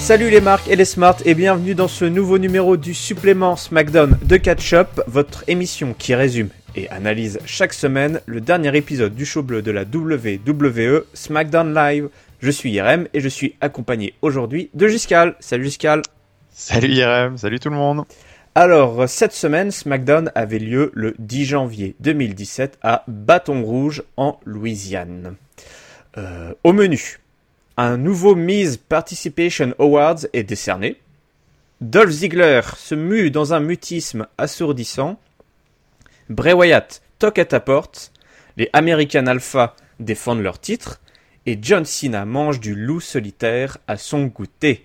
Salut les marques et les smarts et bienvenue dans ce nouveau numéro du supplément SmackDown de Catch Up, votre émission qui résume et analyse chaque semaine le dernier épisode du show bleu de la WWE SmackDown Live. Je suis Irem et je suis accompagné aujourd'hui de Giscal. Salut Giscal. Salut Irem, salut tout le monde. Alors, cette semaine, SmackDown avait lieu le 10 janvier 2017 à Baton Rouge en Louisiane. Au menu, un nouveau Miz Participation Awards est décerné. Dolph Ziggler se mue dans un mutisme assourdissant. Bray Wyatt toque à ta porte. Les American Alpha défendent leur titre. Et John Cena mange du loup solitaire à son goûter.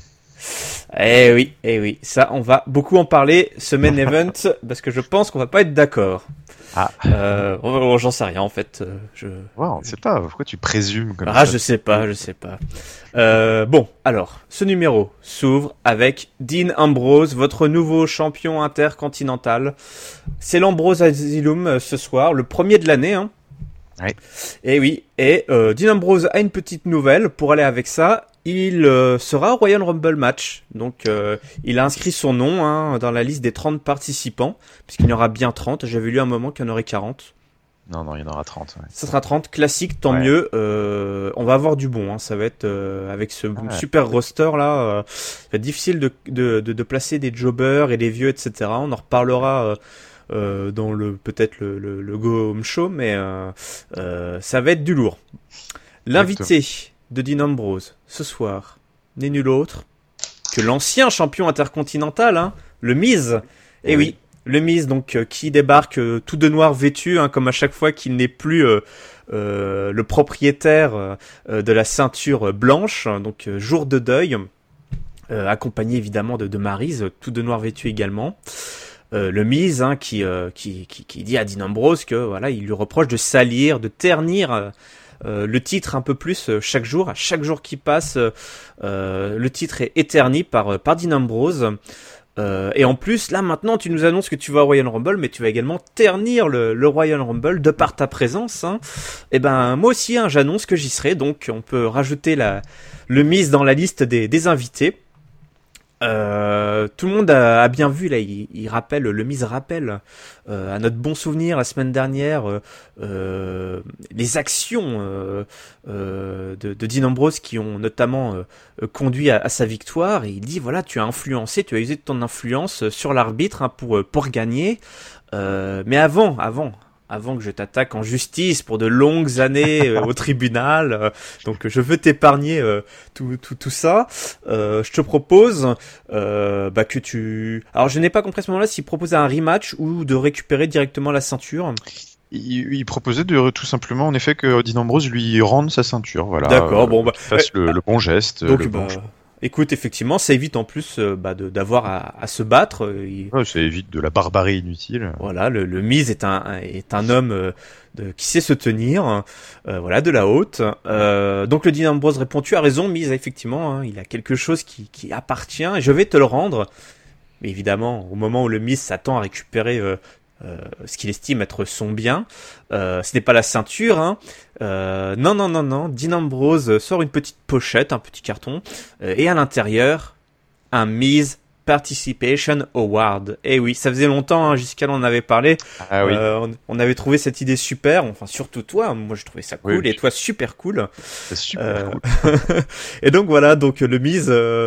Eh oui, ça on va beaucoup en parler, ce main event, parce que je pense qu'on va pas être d'accord. J'en sais rien en fait. Ouais, on ne sait pas, pourquoi tu présumes comme ça? Ah, je sais pas. Bon, alors, ce numéro s'ouvre avec Dean Ambrose, votre nouveau champion intercontinental. C'est l'Ambrose Asylum ce soir, le premier de l'année, hein. Ouais. Et oui, Dean Ambrose a une petite nouvelle pour aller avec ça. Il sera au Royal Rumble match, donc il a inscrit son nom dans la liste des 30 participants, puisqu'il y en aura bien 30, j'avais lu un moment qu'il y en aurait 40. Non, il y en aura 30. Ouais. Ça sera 30, classique, tant mieux, on va avoir du bon, ça va être avec ce super roster là, ça va être difficile de placer des jobbers et des vieux, etc. On en reparlera dans peut-être le Go Home Show, mais ça va être du lourd. L'invité de Dean Ambrose ce soir n'est nul autre que l'ancien champion intercontinental, le Miz. Et oui, le Miz donc qui débarque tout de noir vêtu, comme à chaque fois qu'il n'est plus le propriétaire de la ceinture blanche, donc jour de deuil, accompagné évidemment de Maryse, tout de noir vêtu également. Le Miz qui dit à Dean Ambrose que voilà, il lui reproche de salir, de ternir le titre un peu plus chaque jour. À chaque jour qui passe, le titre est éterni par Dean Ambrose. Et en plus, là maintenant, tu nous annonces que tu vas au Royal Rumble, mais tu vas également ternir le Royal Rumble de par ta présence. Et ben moi aussi, j'annonce que j'y serai. Donc on peut rajouter le Miz dans la liste des invités. Tout le monde a bien vu là, il rappelle, le Miz rappelle à notre bon souvenir la semaine dernière les actions de Dean Ambrose qui ont notamment conduit à sa victoire, et il dit voilà, tu as usé de ton influence sur l'arbitre pour gagner, mais avant que je t'attaque en justice pour de longues années au tribunal, donc je veux t'épargner tout ça. Je te propose que tu... Alors je n'ai pas compris à ce moment-là s'il proposait un rematch ou de récupérer directement la ceinture. Il proposait tout simplement, en effet, que Dean Ambrose lui rende sa ceinture. Voilà. D'accord, fasse le bon geste. Donc, écoute, effectivement, ça évite en plus d'avoir à se battre. Ça évite de la barbarie inutile. Voilà, le Miz est un homme qui sait se tenir, de la haute. Donc le Dean Ambrose répond, tu as raison, Miz, effectivement, il a quelque chose qui appartient et je vais te le rendre. Mais évidemment, au moment où le Miz s'attend à récupérer ce qu'il estime être son bien, ce n'est pas la ceinture, non, Dean Ambrose sort une petite pochette, un petit carton, et à l'intérieur, un Miz Participation Award. Et oui, ça faisait longtemps, jusqu'à là on avait parlé. Ah oui. On avait trouvé cette idée super, enfin surtout toi, moi je trouvais ça cool, oui. Et toi super cool. C'est super cool. Et donc voilà, le Miz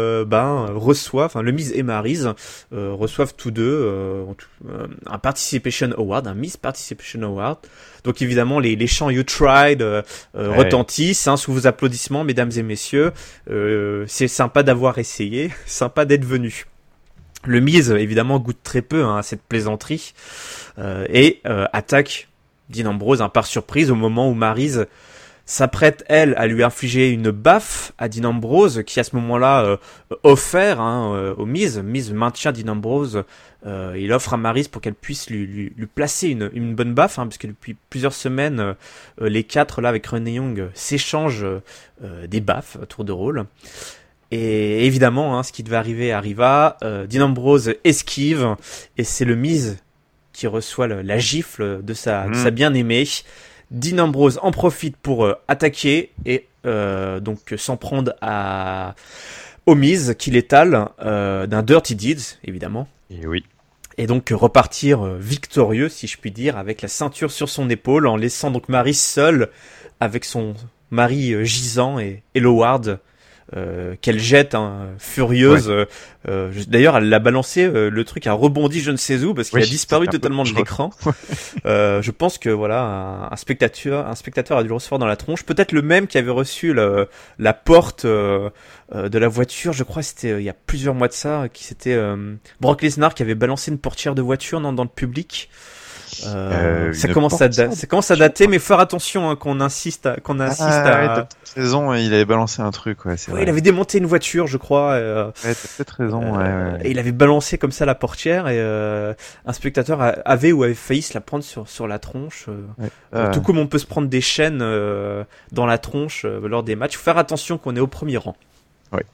le Miz et Maryse reçoivent tous deux un Participation Award, un Miz Participation Award. Donc évidemment les chants You Tried retentissent sous vos applaudissements, mesdames et messieurs. C'est sympa d'avoir essayé, sympa d'être venu. Le Miz, évidemment, goûte très peu à cette plaisanterie et attaque Dean Ambrose par surprise au moment où Maryse s'apprête, elle, à lui infliger une baffe à Dean Ambrose, qui à ce moment-là offert au Miz. Miz maintient Dean Ambrose, il offre à Maryse pour qu'elle puisse lui placer une bonne baffe, puisque depuis plusieurs semaines, les quatre, là, avec Renee Young, s'échangent des baffes à tour de rôle. Et évidemment, ce qui devait arriver arriva. Dean Ambrose esquive et c'est le Miz qui reçoit la gifle de sa bien-aimée. Dean Ambrose en profite pour attaquer et donc s'en prendre à au Miz qui l'étale d'un Dirty Deeds, évidemment. Et oui. Et donc repartir victorieux, si je puis dire, avec la ceinture sur son épaule, en laissant donc Maryse seule avec son mari gisant et Howard. Qu'elle jette furieuse. D'ailleurs, elle l'a balancé, le truc a rebondi je ne sais où parce qu'il a disparu totalement de l'écran. Je pense que voilà, un spectateur a dû le recevoir dans la tronche. Peut-être le même qui avait reçu la porte de la voiture. Je crois que c'était il y a plusieurs mois de ça, qui c'était Brock Lesnar qui avait balancé une portière de voiture dans le public. Ça commence à dater, mais faire attention qu'on insiste à. T'as peut-être raison, il avait balancé un truc, ouais, c'est vrai. Il avait démonté une voiture, je crois. Ouais, t'as peut-être raison, ouais. Et il avait balancé comme ça la portière, et un spectateur avait failli se la prendre sur la tronche. Tout comme on peut se prendre des chaînes dans la tronche lors des matchs. Faut faire attention qu'on est au premier rang. Ouais.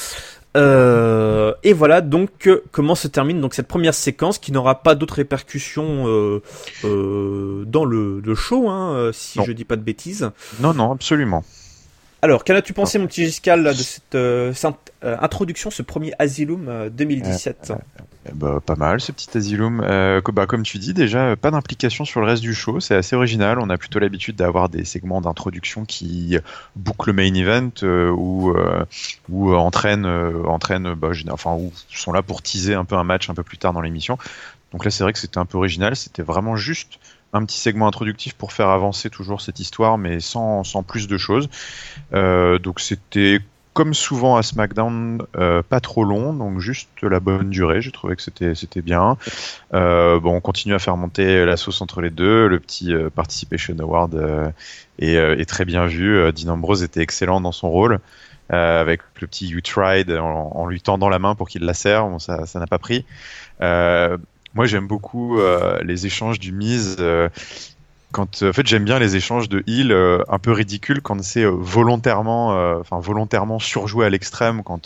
Et voilà donc comment se termine donc cette première séquence qui n'aura pas d'autres répercussions dans le show, si je dis pas de bêtises. Non, absolument. Alors, qu'en as-tu pensé, mon petit Giscal, de cette introduction, ce premier Asylum 2017 Pas mal, ce petit Asylum. Comme tu dis, déjà, pas d'implication sur le reste du show. C'est assez original. On a plutôt l'habitude d'avoir des segments d'introduction qui bouclent le main event ou entraînent, ou sont là pour teaser un peu un match un peu plus tard dans l'émission. Donc là, c'est vrai que c'était un peu original. C'était vraiment juste un petit segment introductif pour faire avancer toujours cette histoire, mais sans plus de choses. Donc c'était, comme souvent à SmackDown, pas trop long, donc juste la bonne durée. J'ai trouvé que c'était bien. On continue à faire monter la sauce entre les deux. Le petit Participation Award est très bien vu. Dean Ambrose était excellent dans son rôle. Avec le petit You Tried en lui tendant la main pour qu'il la serre. Bon, ça n'a pas pris. Moi, j'aime beaucoup les échanges du Miz. En fait, j'aime bien les échanges de heel un peu ridicules quand c'est volontairement surjoué à l'extrême, quand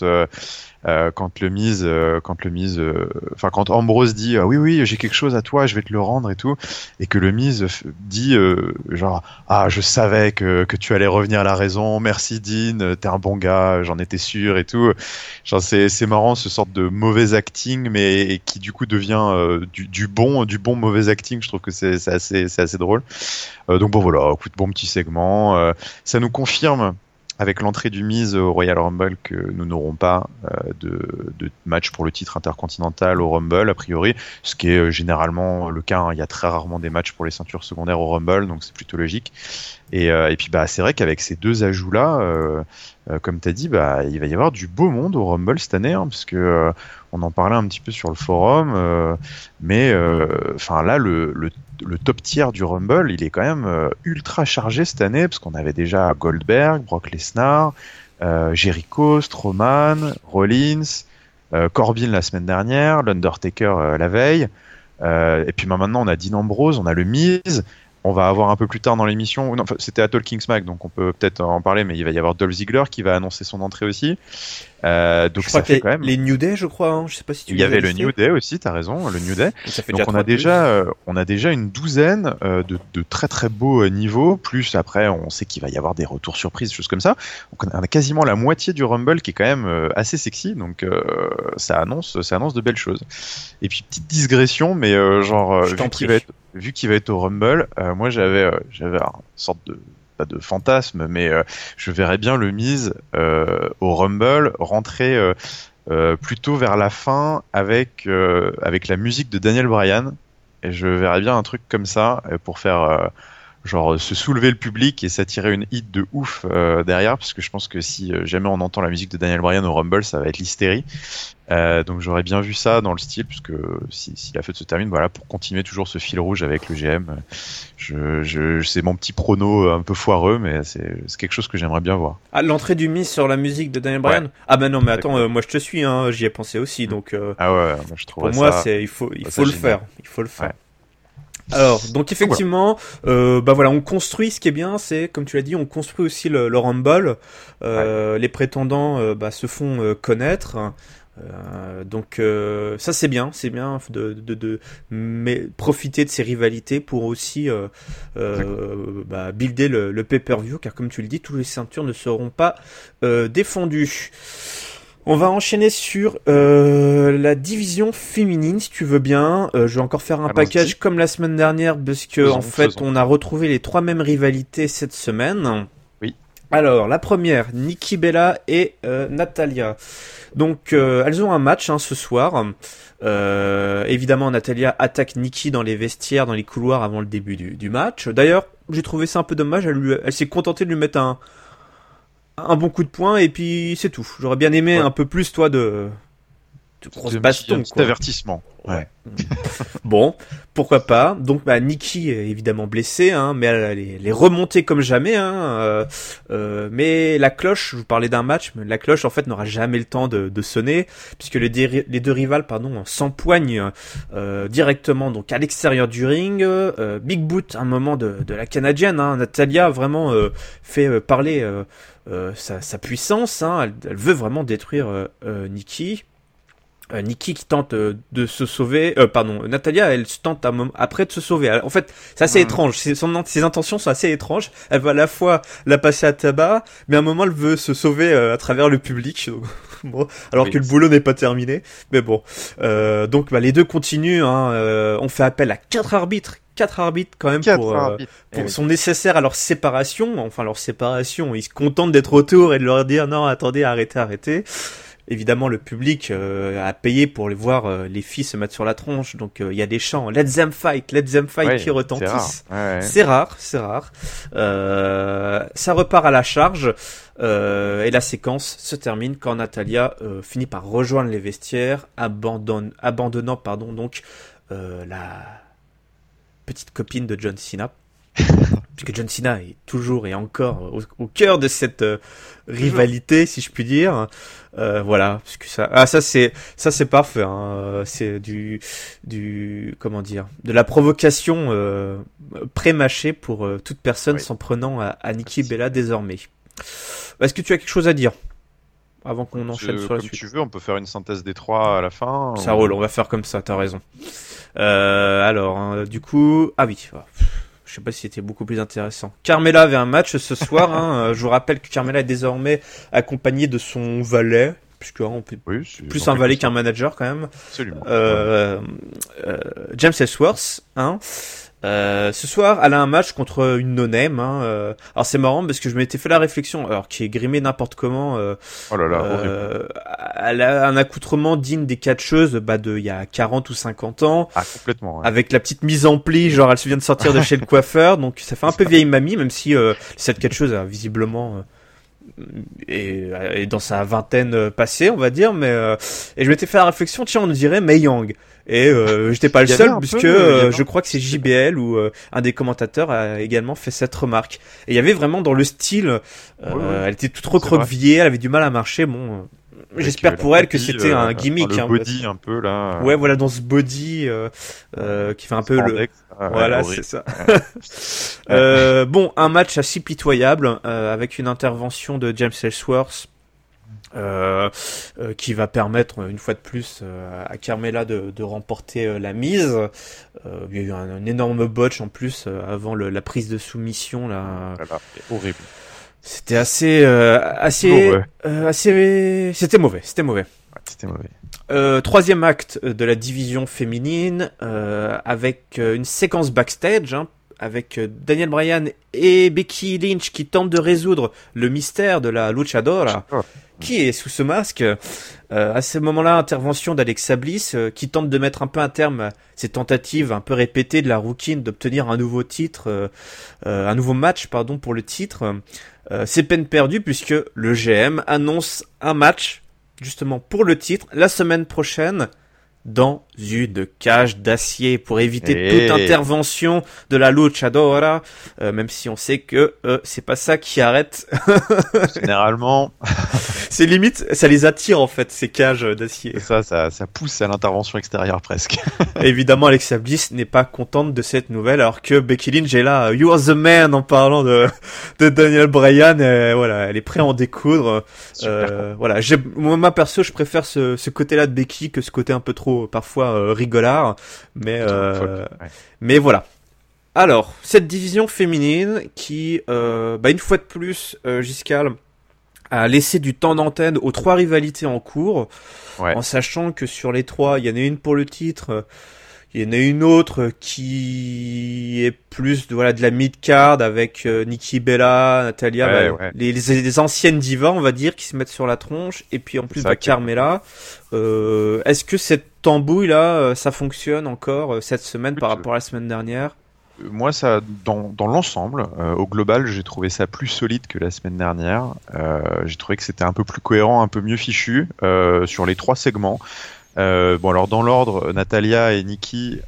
Ambrose dit oui, j'ai quelque chose à toi, je vais te le rendre et tout, et que le Miz dit je savais que tu allais revenir à la raison, merci Dean, t'es un bon gars, j'en étais sûr et tout. Genre c'est marrant, ce sorte de mauvais acting, mais qui du coup devient du bon mauvais acting. Je trouve que c'est assez drôle. Donc voilà, bon petit segment. Ça nous confirme avec l'entrée du Miz au Royal Rumble que nous n'aurons pas de match pour le titre intercontinental au Rumble, a priori, ce qui est généralement le cas. Il y a très rarement des matchs pour les ceintures secondaires au Rumble, donc c'est plutôt logique. Et puis c'est vrai qu'avec ces deux ajouts-là, comme tu as dit, il va y avoir du beau monde au Rumble cette année, parce que on en parlait un petit peu sur le forum, mais là, le top tier du Rumble, il est quand même ultra chargé cette année, parce qu'on avait déjà Goldberg, Brock Lesnar, Jericho, Strowman, Rollins, Corbin la semaine dernière, l'Undertaker la veille, et puis maintenant on a Dean Ambrose, on a le Miz. On va avoir un peu plus tard dans l'émission, c'était à Talking Smack, donc on peut peut-être en parler, mais il va y avoir Dolph Ziggler qui va annoncer son entrée aussi. Donc je crois que quand même les New Day, je crois, je sais pas si tu. Il y avait le New Day aussi, t'as raison, le New Day. Donc on a déjà une douzaine de très très beaux niveaux, plus après on sait qu'il va y avoir des retours surprises, choses comme ça. Donc on a quasiment la moitié du Rumble qui est quand même assez sexy, donc ça annonce de belles choses. Et puis petite digression, mais vu qu'il va être au Rumble, moi j'avais une sorte de, pas de fantasme, mais je verrais bien le Miz au Rumble rentrer plutôt vers la fin avec la musique de Daniel Bryan, et je verrais bien un truc comme ça pour faire se soulever le public et s'attirer une hit de ouf derrière, parce que je pense que si jamais on entend la musique de Daniel Bryan au Rumble, ça va être l'hystérie. Donc j'aurais bien vu ça dans le style, puisque si la fête se termine, voilà, pour continuer toujours ce fil rouge avec le GM. C'est mon petit prono un peu foireux, mais c'est quelque chose que j'aimerais bien voir. Ah, l'entrée du Miz sur la musique de Daniel Bryan. Ouais. Ah non, mais attends, moi je te suis, j'y ai pensé aussi, donc. Moi, je trouve. Pour moi, il faut le faire. Il faut le faire. Ouais. Alors, donc effectivement, on construit. Ce qui est bien, c'est, comme tu l'as dit, on construit aussi le Rumble. Les prétendants se font connaître. Donc ça c'est bien de profiter de ces rivalités pour aussi builder le pay-per-view, car comme tu le dis, tous les ceintures ne seront pas défendues. On va enchaîner sur la division féminine, si tu veux bien. Je vais encore faire un package comme la semaine dernière, parce que en fait, on a retrouvé les 3 mêmes rivalités cette semaine. Oui. Alors, la première, Nikki Bella et Natalya. Donc, elles ont un match ce soir. Évidemment, Natalya attaque Nikki dans les vestiaires, dans les couloirs avant le début du match. D'ailleurs, j'ai trouvé ça un peu dommage. Elle s'est contentée de lui mettre un bon coup de poing et puis c'est tout. J'aurais bien aimé un peu plus, toi, de grosse baston. Un petit avertissement. Ouais. Bon, pourquoi pas. Donc, Nikki est évidemment blessée, mais elle est remontée comme jamais. Mais la cloche, je vous parlais d'un match, mais la cloche en fait n'aura jamais le temps de sonner, puisque les deux rivales, s'empoignent directement donc à l'extérieur du ring. Big boot, un moment de la Canadienne. Natalya vraiment fait parler sa puissance. Elle veut vraiment détruire Nikki. Nikki qui tente de se sauver, Natalya elle tente après de se sauver. En fait, c'est assez étrange. Ses intentions sont assez étranges. Elle va à la fois la passer à tabac, mais à un moment elle veut se sauver à travers le public. Bon, alors que le boulot n'est pas terminé. Mais bon, donc les deux continuent. On fait appel à 4 arbitres quand même pour sont nécessaires à leur séparation. Enfin leur séparation, ils se contentent d'être autour et de leur dire non, attendez, arrêtez. Évidemment, le public a payé pour les voir les filles se mettre sur la tronche. Donc, il y a des chants Let them fight qui retentissent. C'est rare. Ça repart à la charge. Et la séquence se termine quand Natalya finit par rejoindre les vestiaires, abandonnant donc la petite copine de John Cena. Puisque John Cena est toujours et encore au cœur de cette rivalité, si je puis dire. Voilà, puisque ça c'est parfait. C'est comment dire, de la provocation pré-mâchée pour toute personne s'en prenant à Nikki Bella désormais. Est-ce que tu as quelque chose à dire avant qu'on enchaîne sur la suite? Comme tu veux, on peut faire une synthèse des 3 à la fin. Ça roule, on va faire comme ça. T'as raison. Alors, du coup, oui. Je sais pas si c'était beaucoup plus intéressant. Carmella avait un match ce soir. Je vous rappelle que Carmella est désormais accompagnée de son valet, puisque on peut plus un valet qu'un manager quand même. Absolument. James Ellsworth. Ce soir, elle a un match contre une no-name. Alors c'est marrant parce que je m'étais fait la réflexion, alors qui est grimée n'importe comment. Horrible. Elle a un accoutrement digne des catcheuses de il y a 40 ou 50 ans. Ah, complètement. Ouais. Avec la petite mise en pli, genre elle se vient de sortir de chez le coiffeur, donc ça fait un peu vieille mamie, même si cette catcheuse a visiblement est dans sa vingtaine passée, on va dire, mais et je m'étais fait la réflexion, tiens, on dirait Mae Young. Et j'étais pas le seul, puisque je crois que c'est JBL ou un des commentateurs a également fait cette remarque. Et il y avait vraiment dans le style, elle était toute recroquevillée, elle avait du mal à marcher. Bon, j'espère pour elle que c'était un gimmick. Le body un peu là. Ouais, voilà, dans ce body qui fait un peu le. Voilà, c'est ça. Bon, un match assez pitoyable avec une intervention de James Ellsworth. Qui va permettre une fois de plus à Carmella de remporter la mise. Il y a eu un énorme botch en plus avant la prise de soumission là. Horrible. C'était assez c'était mauvais. C'était mauvais. Troisième acte de la division féminine avec une séquence backstage. Avec Daniel Bryan et Becky Lynch qui tentent de résoudre le mystère de la luchadora. Qui est sous ce masque? À ce moment-là, intervention d'Alexa Bliss qui tente de mettre un peu un terme à ces tentatives un peu répétées de la rouquine d'obtenir un nouveau titre, un nouveau match pour le titre. C'est peine perdue puisque le GM annonce un match justement pour le titre la semaine prochaine dans une cage d'acier pour éviter toute intervention de la luchadora, même si on sait que c'est pas ça qui arrête. Généralement, c'est limite, ça les attire en fait ces cages d'acier. Ça pousse à l'intervention extérieure presque. Évidemment, Alexa Bliss n'est pas contente de cette nouvelle, alors que Becky Lynch est là, you are the man en parlant de Daniel Bryan. Voilà, elle est prête à en découdre. Voilà, moi perso, je préfère ce côté-là de Becky que ce côté un peu trop parfois rigolard, mais voilà. Alors, cette division féminine qui, une fois de plus, Giscard, à laisser du temps d'antenne aux 3 rivalités en cours, Ouais. en sachant que sur les 3, il y en a une pour le titre, il y en a une autre qui est plus de la mid-card avec Nikki Bella, Natalia, Ouais, ouais. les anciennes divas, on va dire, qui se mettent sur la tronche, et puis en plus Carmella. Est-ce que cette tambouille là, ça fonctionne encore cette semaine par rapport à la semaine dernière? Moi, ça, dans l'ensemble, au global, j'ai trouvé ça plus solide que la semaine dernière. J'ai trouvé que c'était un peu plus cohérent, un peu mieux fichu sur les 3 segments. Bon, alors dans l'ordre, Natalia et Nikki,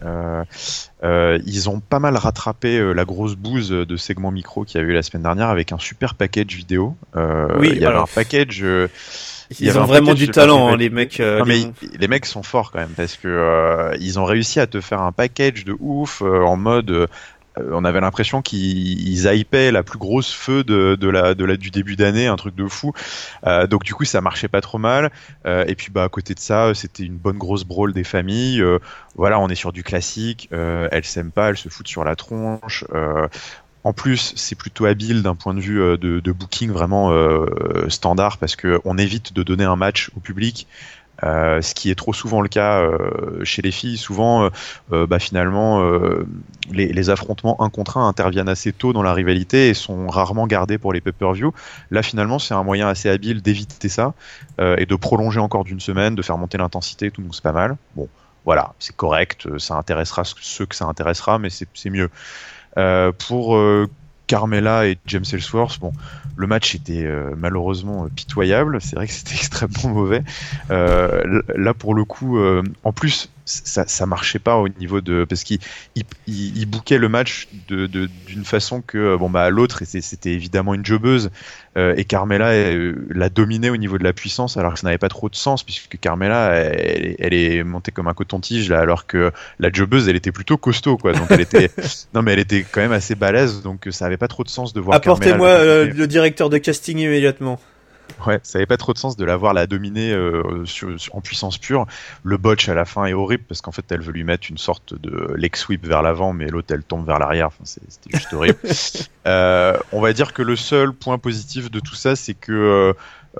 ils ont pas mal rattrapé la grosse bouse de segments micro qu'il y a eu la semaine dernière avec un super package vidéo. Oui, il y avait un package. Ils ont vraiment du talent, les mecs. Non, mais les mecs sont forts quand même parce que ils ont réussi à te faire un package de ouf en mode. On avait l'impression qu'ils hypaient la plus grosse feu du début d'année, un truc de fou. Donc du coup, ça marchait pas trop mal. Et puis à côté de ça, c'était une bonne grosse brawl des familles. Voilà, on est sur du classique. Elles s'aiment pas, elles se foutent sur la tronche. En plus, c'est plutôt habile d'un point de vue de booking vraiment standard parce que on évite de donner un match au public. Ce qui est trop souvent le cas chez les filles. Souvent, finalement, les affrontements 1 contre 1 interviennent assez tôt dans la rivalité et sont rarement gardés pour les pay-per-view. Là, finalement, c'est un moyen assez habile d'éviter ça et de prolonger encore d'une semaine, de faire monter l'intensité et tout, donc c'est pas mal. Bon, voilà, c'est correct, ça intéressera ceux que ça intéressera, mais c'est mieux. Pour Carmella et James Ellsworth, bon, le match était malheureusement pitoyable. C'est vrai que c'était extrêmement mauvais. Là, pour le coup, en plus, ça marchait pas au niveau de parce qu'il bookaient le match d'une façon que l'autre c'était évidemment une jobbeuse et Carmella l'a dominée au niveau de la puissance alors que ça n'avait pas trop de sens puisque Carmella elle est montée comme un coton-tige là alors que la jobbeuse elle était plutôt costaud quoi donc elle était non mais elle était quand même assez balèze donc ça avait pas trop de sens de voir Apportez-moi le directeur de casting immédiatement. Ouais, ça avait pas trop de sens de l'avoir la dominer en puissance pure. Le botch à la fin est horrible parce qu'en fait elle veut lui mettre une sorte de leg sweep vers l'avant, mais l'autre elle tombe vers l'arrière. Enfin, c'était juste horrible. On va dire que le seul point positif de tout ça, c'est que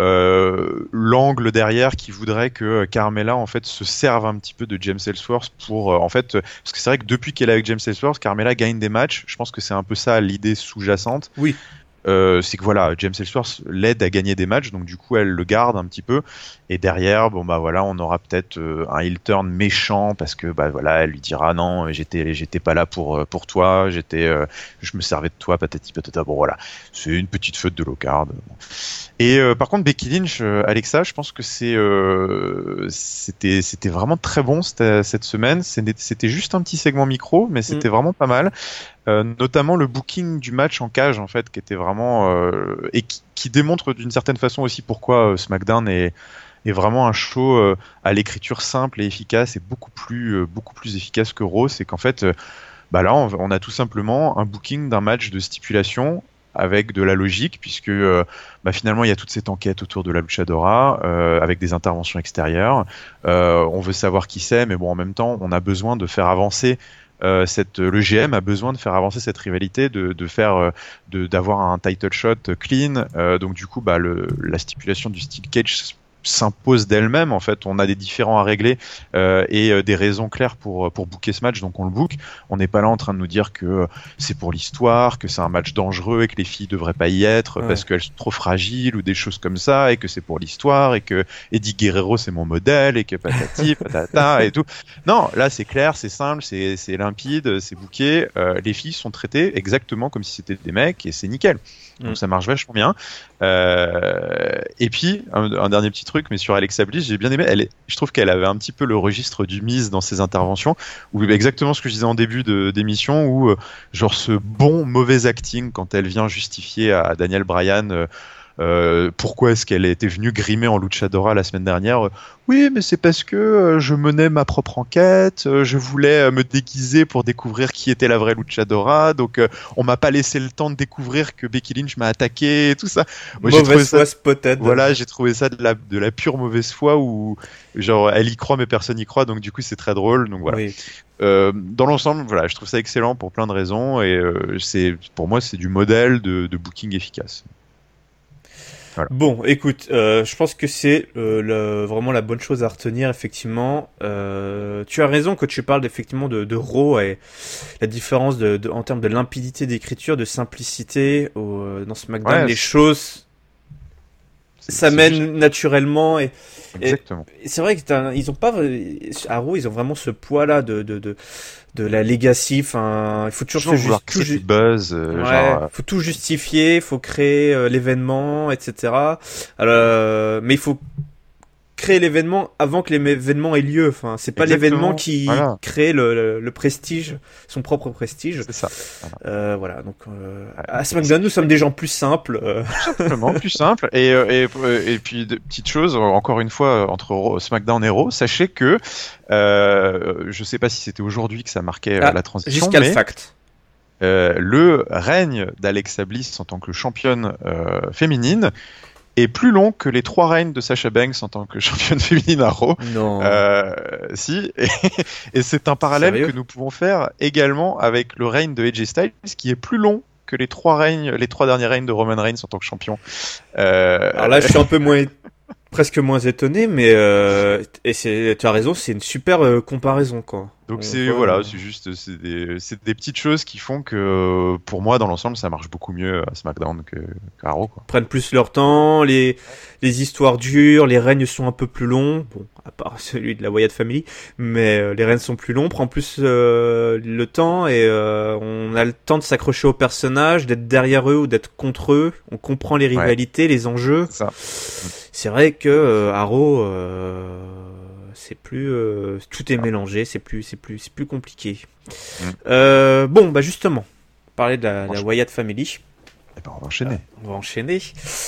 l'angle derrière qui voudrait que Carmella en fait se serve un petit peu de James Ellsworth pour en fait parce que c'est vrai que depuis qu'elle est avec James Ellsworth, Carmella gagne des matchs. Je pense que c'est un peu ça l'idée sous-jacente. Oui. C'est que voilà, James Ellsworth l'aide à gagner des matchs, donc du coup elle le garde un petit peu. Et derrière, on aura peut-être un heel turn méchant parce que elle lui dira non, j'étais pas là pour toi, je me servais de toi, patati patata. Bon voilà, c'est une petite faute de low card. Et par contre Becky Lynch, Alexa, je pense que c'était vraiment très bon cette semaine. C'était juste un petit segment micro, mais c'était vraiment pas mal. Notamment le booking du match en cage en fait qui était vraiment et qui démontre d'une certaine façon aussi pourquoi SmackDown est vraiment un show à l'écriture simple et efficace et beaucoup plus efficace que Raw. C'est qu'en fait là on a tout simplement un booking d'un match de stipulation avec de la logique puisque finalement il y a toute cette enquête autour de la luchadora avec des interventions extérieures. On veut savoir qui c'est, mais bon en même temps on a besoin de faire avancer le GM a besoin de faire avancer cette rivalité, d'avoir un title shot clean. Donc du coup, la stipulation du steel cage s'impose d'elle-même. En fait, on a des différends à régler et des raisons claires pour booker ce match, donc on le book. On n'est pas là en train de nous dire que c'est pour l'histoire, que c'est un match dangereux et que les filles devraient pas y être parce qu'elles sont trop fragiles ou des choses comme ça, et que c'est pour l'histoire et que Eddie Guerrero c'est mon modèle et que patati patata et tout. Non, là c'est clair, c'est simple, c'est limpide, c'est booké. Les filles sont traitées exactement comme si c'était des mecs et c'est nickel. Donc ça marche vachement bien. Et puis un dernier petit truc, mais sur Alexa Bliss, j'ai bien aimé. Je trouve qu'elle avait un petit peu le registre du Miz dans ses interventions, où exactement ce que je disais en début d'émission, où genre ce bon mauvais acting quand elle vient justifier à Daniel Bryan. Pourquoi est-ce qu'elle était venue grimer en luchadora la semaine dernière? Oui, mais c'est parce que je menais ma propre enquête, je voulais me déguiser pour découvrir qui était la vraie luchadora, donc on m'a pas laissé le temps de découvrir que Becky Lynch m'a attaqué et tout ça. Moi, mauvaise foi spotted. Voilà, j'ai trouvé ça de la pure mauvaise foi où genre elle y croit mais personne y croit, donc du coup c'est très drôle. Donc voilà. Oui. Dans l'ensemble, voilà, je trouve ça excellent pour plein de raisons et pour moi c'est du modèle de booking efficace. Voilà. Bon, écoute, je pense que c'est vraiment la bonne chose à retenir, effectivement. Tu as raison quand tu parles effectivement de Raw et la différence en termes de limpidité d'écriture, de simplicité. Dans SmackDown, les choses s'amènent naturellement Exactement. et c'est vrai que ils ont pas à Raw, ils ont vraiment ce poids-là de la legacy. Enfin, il faut toujours du buzz. Faut tout justifier, faut créer l'événement, etc. Alors, mais il faut créer l'événement avant que l'événement ait lieu. Enfin, c'est pas l'événement qui crée le prestige, son propre prestige. C'est ça. Voilà. Donc, à SmackDown, nous sommes des gens plus simples. Simplement plus simples. Et puis, petite chose, encore une fois, entre SmackDown et Raw, sachez que, je sais pas si c'était aujourd'hui que ça marquait la transition, jusqu'à le fact. Le règne d'Alexa Bliss en tant que championne féminine est plus long que les 3 règnes de Sasha Banks en tant que championne féminine à Raw. Non. Si, et c'est un parallèle que nous pouvons faire également avec le règne de AJ Styles, qui est plus long que les 3 derniers règnes de Roman Reigns en tant que champion. Alors là, je suis un peu presque moins étonné, mais tu as raison, c'est une super comparaison, quoi. Donc c'est des petites choses qui font que pour moi dans l'ensemble ça marche beaucoup mieux à SmackDown qu'à Raw, quoi. Ils prennent plus leur temps, les histoires durent, les règnes sont un peu plus longs, bon à part celui de la Wyatt Family, mais les règnes sont plus longs, on prend plus le temps et on a le temps de s'accrocher aux personnages, d'être derrière eux ou d'être contre eux, on comprend les rivalités, les enjeux. C'est vrai que à Raw c'est plus tout est mélangé, c'est plus compliqué. Bon, bah justement, parler de la Wyatt Family. On va enchaîner. On va enchaîner.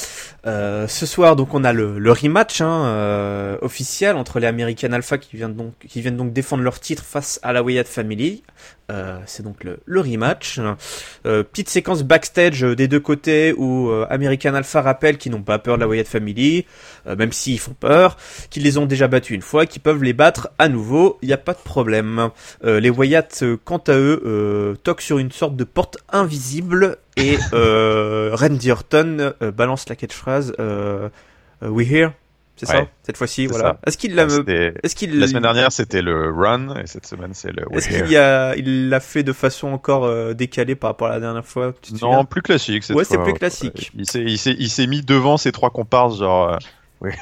Ce soir, donc, on a le rematch officiel entre les American Alpha qui viennent donc défendre leur titre face à la Wyatt Family. C'est donc le rematch. Petite séquence backstage des deux côtés où American Alpha rappelle qu'ils n'ont pas peur de la Wyatt Family, même s'ils font peur, qu'ils les ont déjà battus une fois, qu'ils peuvent les battre à nouveau, il n'y a pas de problème. Les Wyatt, quant à eux, toquent sur une sorte de porte invisible et Randy Orton balance la catchphrase We here. C'est ça, cette fois-ci, voilà. Ça. La semaine dernière, c'était le run, et cette semaine, c'est le Est-ce qu'il l'a fait de façon encore décalée par rapport à la dernière fois? Non, plus classique cette fois. Ouais, c'est plus classique. Il s'est mis devant ses 3 comparses, genre... Oui,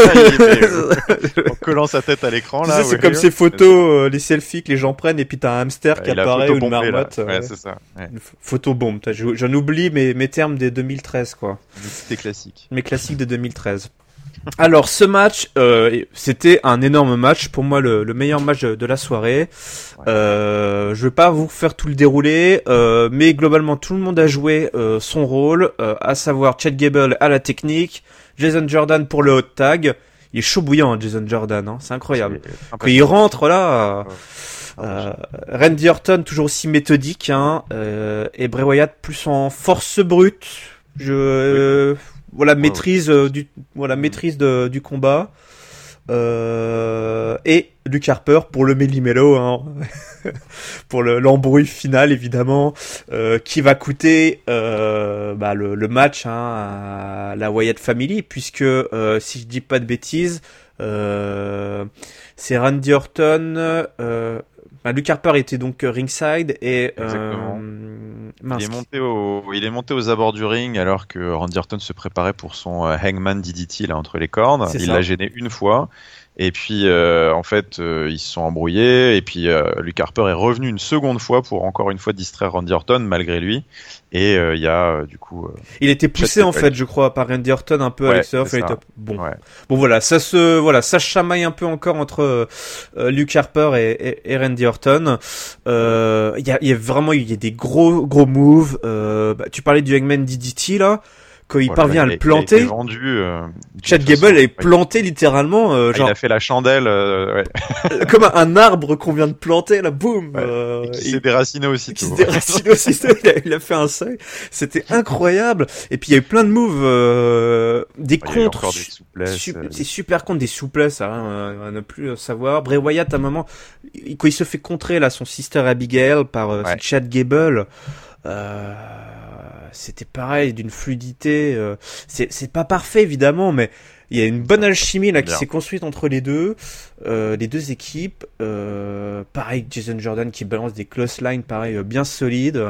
en collant sa tête à l'écran, là. C'est comme ces photos, les selfies que les gens prennent, et puis t'as un hamster qui apparaît ou une marmotte. Ouais, c'est ça. Ouais. Une photo bombe. J'en oublie mes termes des 2013, quoi. C'était classique. Mes classiques de 2013. Alors, ce match, c'était un énorme match. Pour moi, le meilleur match de la soirée. Je vais pas vous faire tout le déroulé, mais globalement, tout le monde a joué son rôle, à savoir Chad Gable à la technique, Jason Jordan pour le hot tag. Il est chaud bouillant, Jason Jordan, hein, c'est incroyable. Quand il rentre là, Randy Orton toujours aussi méthodique, hein, et Bray Wyatt plus en force brute. Maîtrise du combat. Et Luke Harper pour le méli-mélo, hein, pour l'embrouille finale évidemment, qui va coûter le match à la Wyatt Family, puisque si je dis pas de bêtises, c'est Randy Orton. Luke Harper était donc ringside et il est monté aux abords du ring alors que Randy Orton se préparait pour son Hangman DDT là entre les cordes. Il l'a gêné une fois. Et puis en fait ils se sont embrouillés et puis Luke Harper est revenu une seconde fois pour encore une fois distraire Randy Orton malgré lui et il y a du coup il était poussé en fait je crois par Randy Orton un peu à l'extérieur. Bon voilà ça se chamaille un peu encore entre Luke Harper et Randy Orton. Il y a des gros moves. Tu parlais du Hangman DDT là. Quand il parvient à le planter, il a été vendu, Chad Gable est planté littéralement. Il a fait la chandelle, comme un arbre qu'on vient de planter, là, boum. Qui s'est déraciné aussi. Il a fait un seuil. C'était incroyable. Et puis il y a eu plein de moves, des contres. C'est super contre des souplesses, à ne plus savoir. Bray Wyatt à un moment, quand il se fait contrer là son sister Abigail par Chad Gable. c'était pareil, d'une fluidité. C'est pas parfait évidemment, mais il y a une bonne alchimie là qui s'est construite entre les deux équipes. Pareil, Jason Jordan qui balance des close lines, pareil, bien solides.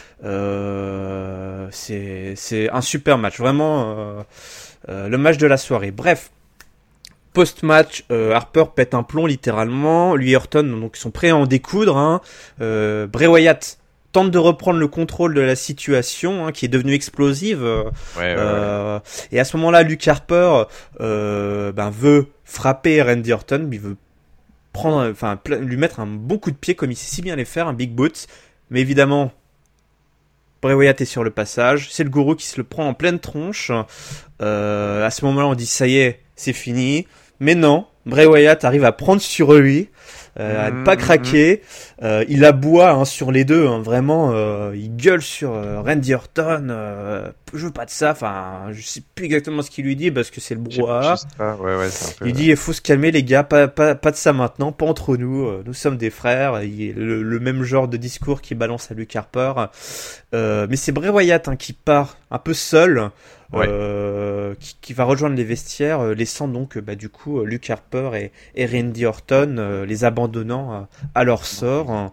C'est un super match, vraiment le match de la soirée. Bref. Post-match, Harper pète un plomb littéralement. Lui et Orton donc sont prêts à en découdre. Hein. Bray Wyatt tente de reprendre le contrôle de la situation, hein, qui est devenue explosive. Et à ce moment-là, Luke Harper veut frapper Randy Orton, il veut lui mettre un bon coup de pied comme il sait si bien les faire, un big boot. Mais évidemment, Bray Wyatt est sur le passage. C'est le gourou qui se le prend en pleine tronche. À ce moment-là, on dit ça y est, c'est fini. Mais non, Bray Wyatt arrive à prendre sur lui, à ne pas craquer. Il aboie, hein, sur les deux, hein, vraiment. Il gueule sur Randy Orton. Je veux pas de ça. Enfin, je sais plus exactement ce qu'il lui dit parce que c'est le brouhaha. Il dit il faut se calmer les gars, pas de ça maintenant, pas entre nous. Nous sommes des frères. Le même genre de discours qu'il balance à Luke Harper. Mais c'est Bray Wyatt, hein, qui part un peu seul. Qui va rejoindre les vestiaires, laissant donc du coup Luke Harper et Randy Orton, les abandonnant à leur sort.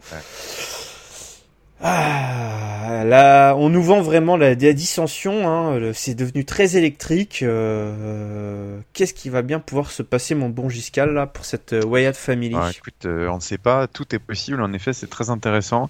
Là, on nous vend vraiment la dissension, hein, c'est devenu très électrique. Qu'est-ce qui va bien pouvoir se passer, mon bon Giscal, là, pour cette Wyatt Family? Écoute, on ne sait pas, tout est possible, en effet, c'est très intéressant.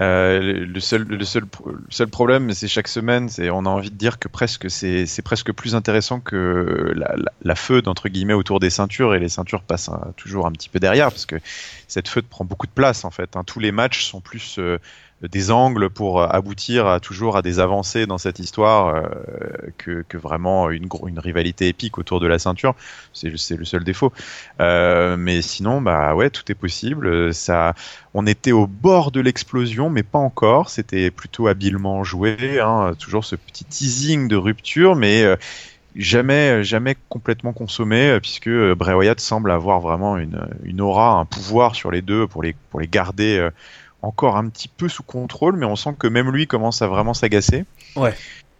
Le seul problème, c'est chaque semaine, on a envie de dire que c'est presque plus intéressant que la feud entre guillemets autour des ceintures, et les ceintures passent toujours un petit peu derrière parce que cette feud prend beaucoup de place en fait. Tous les matchs sont plus des angles pour aboutir toujours à des avancées dans cette histoire que vraiment une rivalité épique autour de la ceinture. C'est le seul défaut. Mais sinon, tout est possible. On était au bord de l'explosion, mais pas encore. C'était plutôt habilement joué, hein. Toujours ce petit teasing de rupture, mais jamais complètement consommé, puisque Bray Wyatt semble avoir vraiment une aura, un pouvoir sur les deux pour les garder encore un petit peu sous contrôle, mais on sent que même lui commence à vraiment s'agacer. Ouais.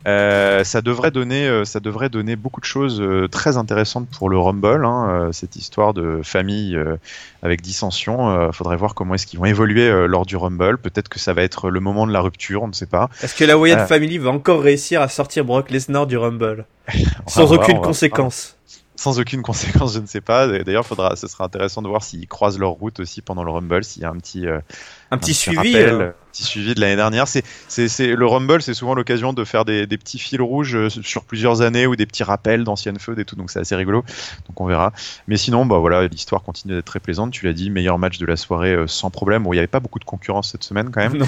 Ça devrait donner beaucoup de choses très intéressantes pour le Rumble, hein, cette histoire de famille avec dissension. Faudrait voir comment est-ce qu'ils vont évoluer lors du Rumble. Peut-être que ça va être le moment de la rupture, on ne sait pas. Est-ce que la Wyatt Family va encore réussir à sortir Brock Lesnar du Rumble sans aucune conséquence? Sans aucune conséquence, je ne sais pas. D'ailleurs, ce sera intéressant de voir s'ils croisent leur route aussi pendant le Rumble, s'il y a un petit suivi, rappel, petit suivi de l'année dernière. Le Rumble, c'est souvent l'occasion de faire des petits fils rouges sur plusieurs années ou des petits rappels d'anciennes feuds et tout. Donc c'est assez rigolo. Donc on verra. Mais sinon, l'histoire continue d'être très plaisante. Tu l'as dit, meilleur match de la soirée sans problème. Bon, il n'y avait pas beaucoup de concurrence cette semaine quand même.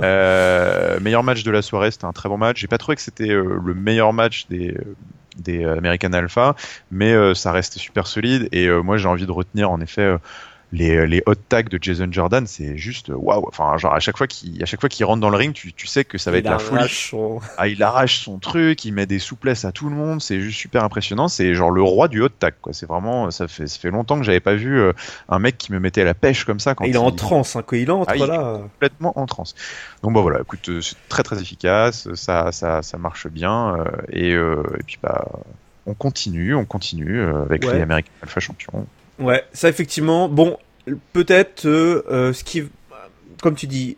Meilleur match de la soirée, c'était un très bon match. J'ai pas trouvé que c'était le meilleur match des American Alpha, mais ça reste super solide, et moi j'ai envie de retenir en effet les hot tags de Jason Jordan. C'est juste waouh. Enfin, genre à chaque fois qu'il rentre dans le ring, tu sais que ça va être la folie. Il arrache son truc, il met des souplesses à tout le monde, c'est juste super impressionnant. C'est genre le roi du hot tag, quoi. C'est vraiment, ça fait longtemps que j'avais pas vu un mec qui me mettait à la pêche comme ça. Il est en transe, hein, quand il entre là. Il est complètement en transe. Donc voilà, écoute, c'est très très efficace, ça marche bien, et puis on continue avec les American Alpha champions. Ouais, ça effectivement. Bon, peut-être ce qui, comme tu dis,